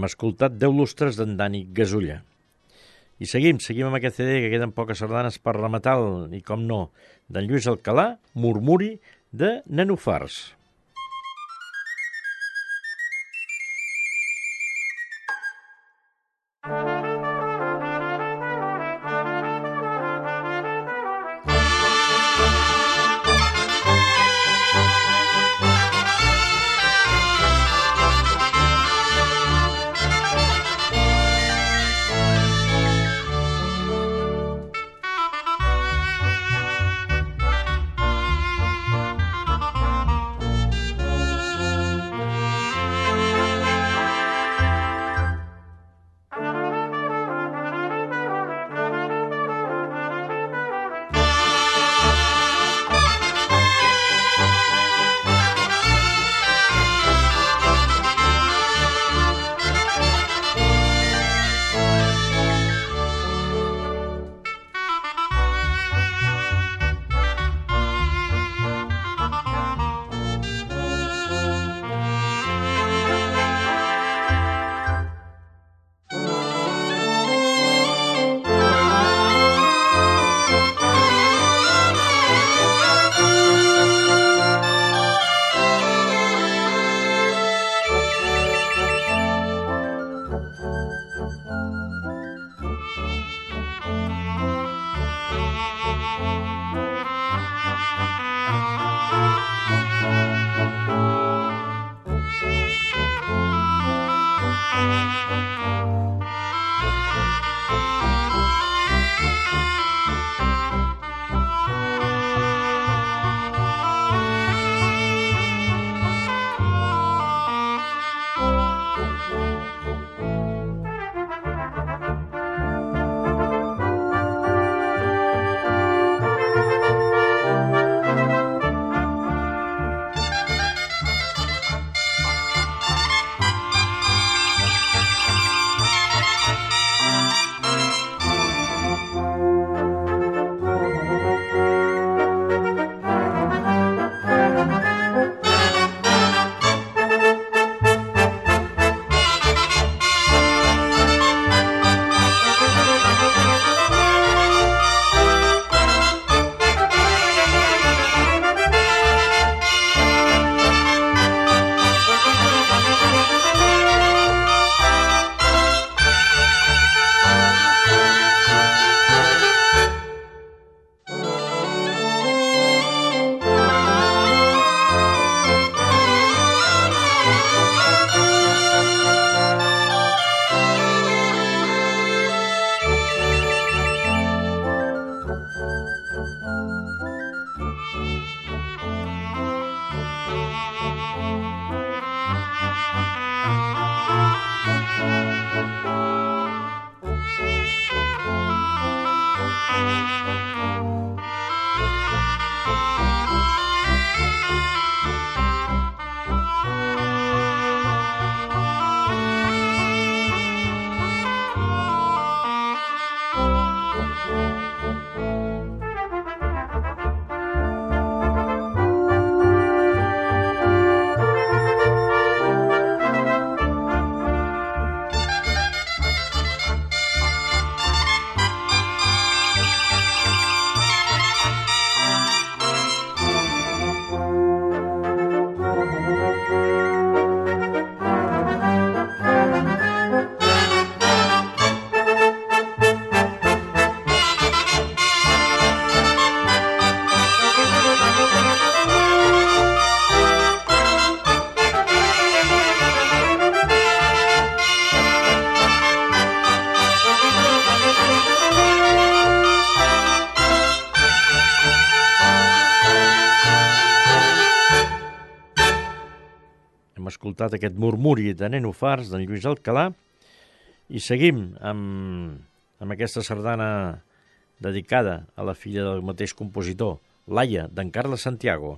escoltat 10 lustres d'en Dani Gasulla. I seguim amb aquest CD, que queden poques sardanes per rematar, i com no, d'en Lluís Alcalà, Murmuri, de Nenufars. escoltat aquest murmuri de Nenufars d'en Lluís Alcalà i seguim amb aquesta sardana dedicada a la filla del mateix compositor, Laia, d'en Carles Santiago.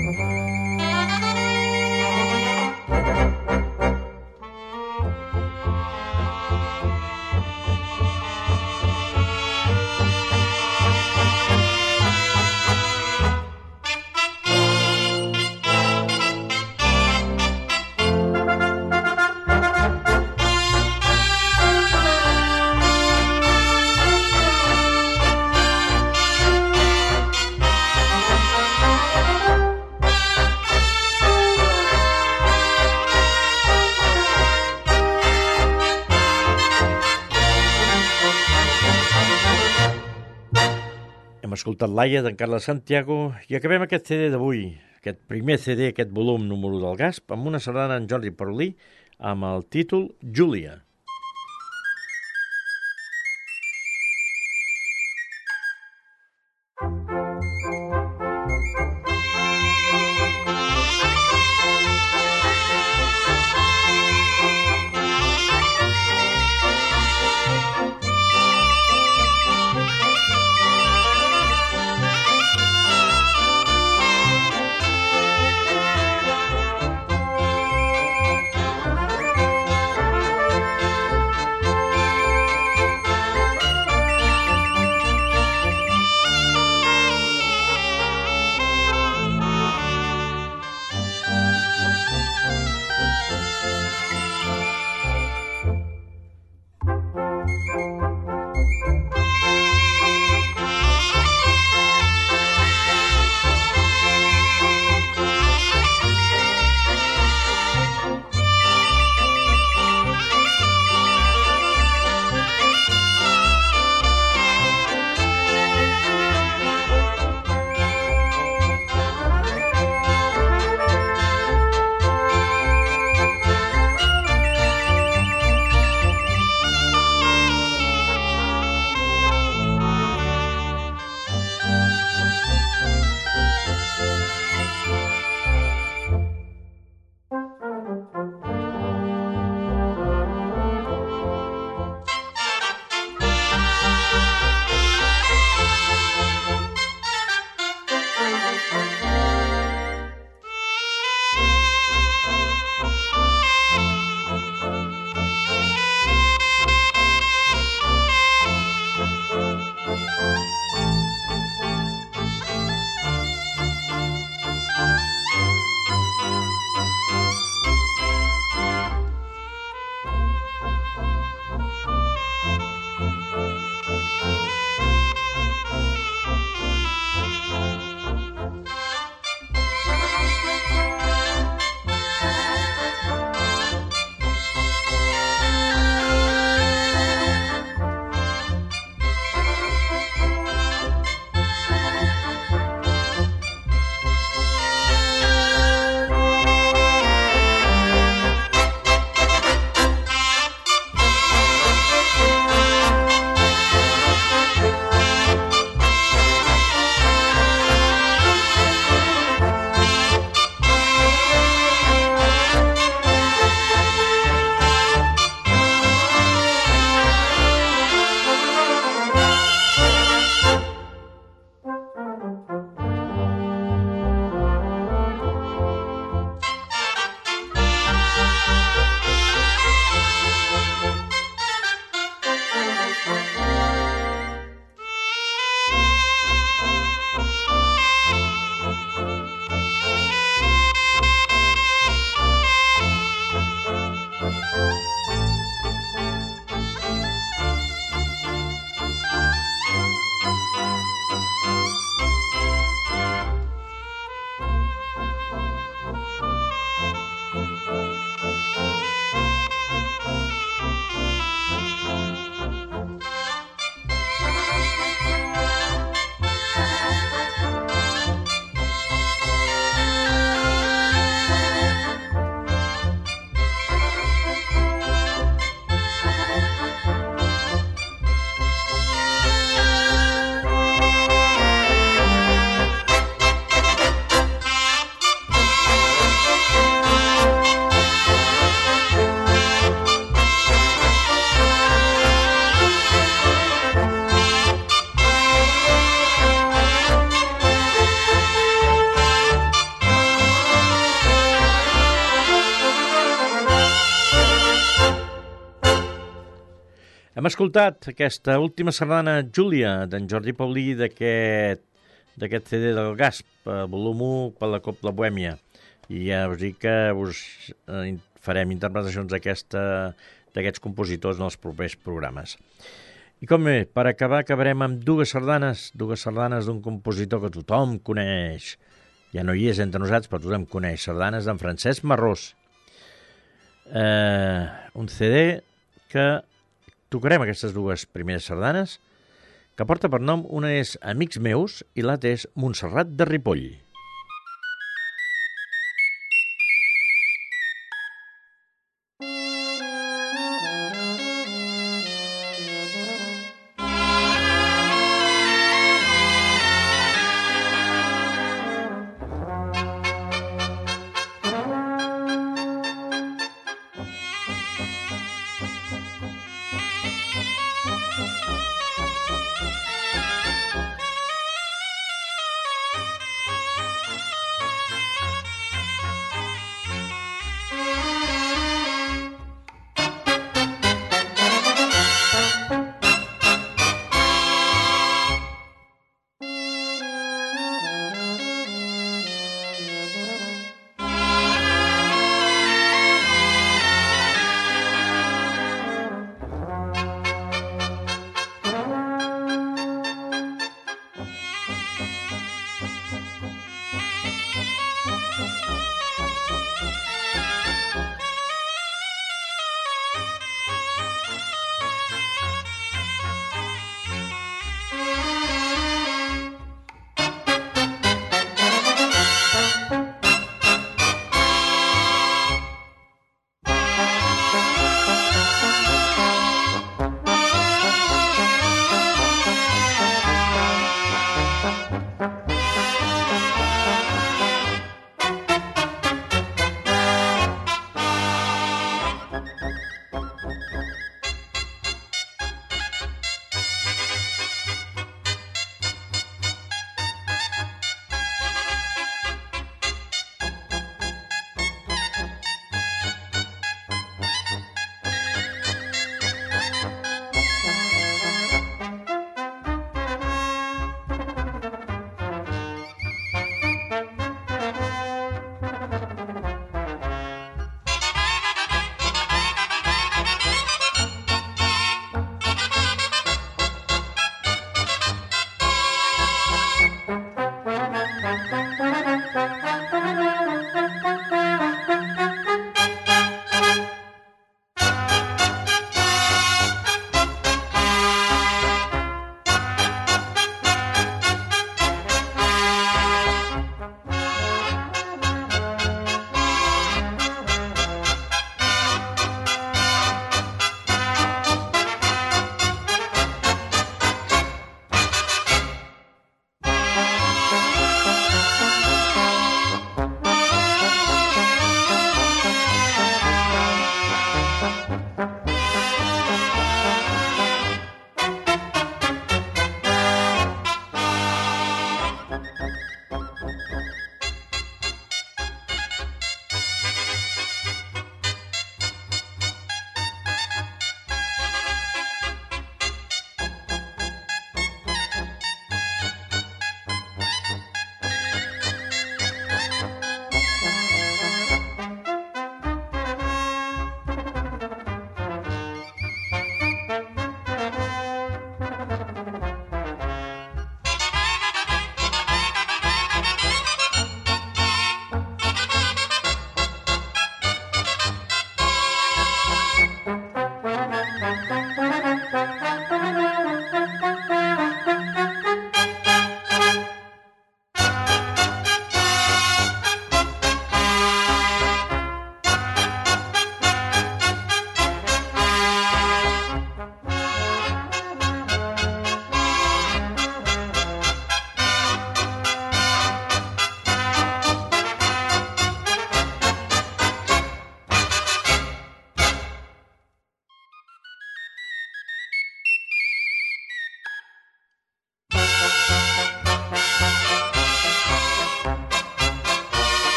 Hem escoltat l'Aia d'en Carles Santiago i acabem aquest CD d'avui, aquest primer CD, aquest volum número del Gasp, amb una sardana en Jordi Parolí amb el títol Júlia. Hem escoltat aquesta última sardana, Júlia, d'en Jordi Paulí, d'aquest CD del Gasp, volum 1 per la Cobla Bohèmia. I ja us dic que farem interpretacions d'aquests compositors en els propers programes. I com bé, per acabar, acabarem amb dues sardanes d'un compositor que tothom coneix. Ja no hi és entre nosaltres, però tothom coneix. Sardanes d'en Francesc Marrós. Un CD que tocarem aquestes dues primeres sardanes, que porta per nom, una és Amics meus i l'altra és Montserrat de Ripoll.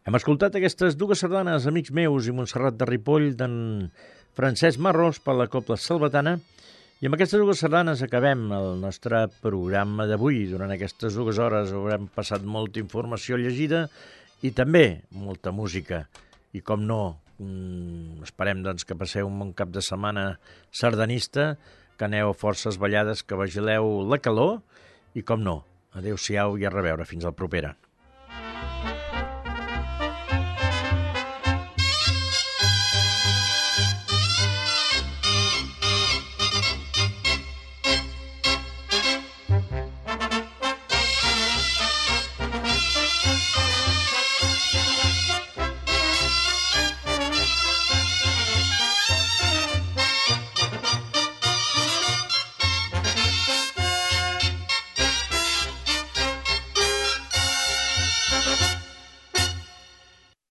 Hem escoltat aquestes dues sardanes, Amics meus i Montserrat de Ripoll, d'en Francesc Marros per la Cobla Salvatana, i amb aquestes dues sardanes acabem el nostre programa d'avui. Durant aquestes 2 hores haurem passat molta informació llegida i també molta música. I com no, esperem doncs, que passeu un bon cap de setmana sardanista, que aneu forces ballades, que vigileu la calor i com no, adeu-siau i a reveure fins al propera.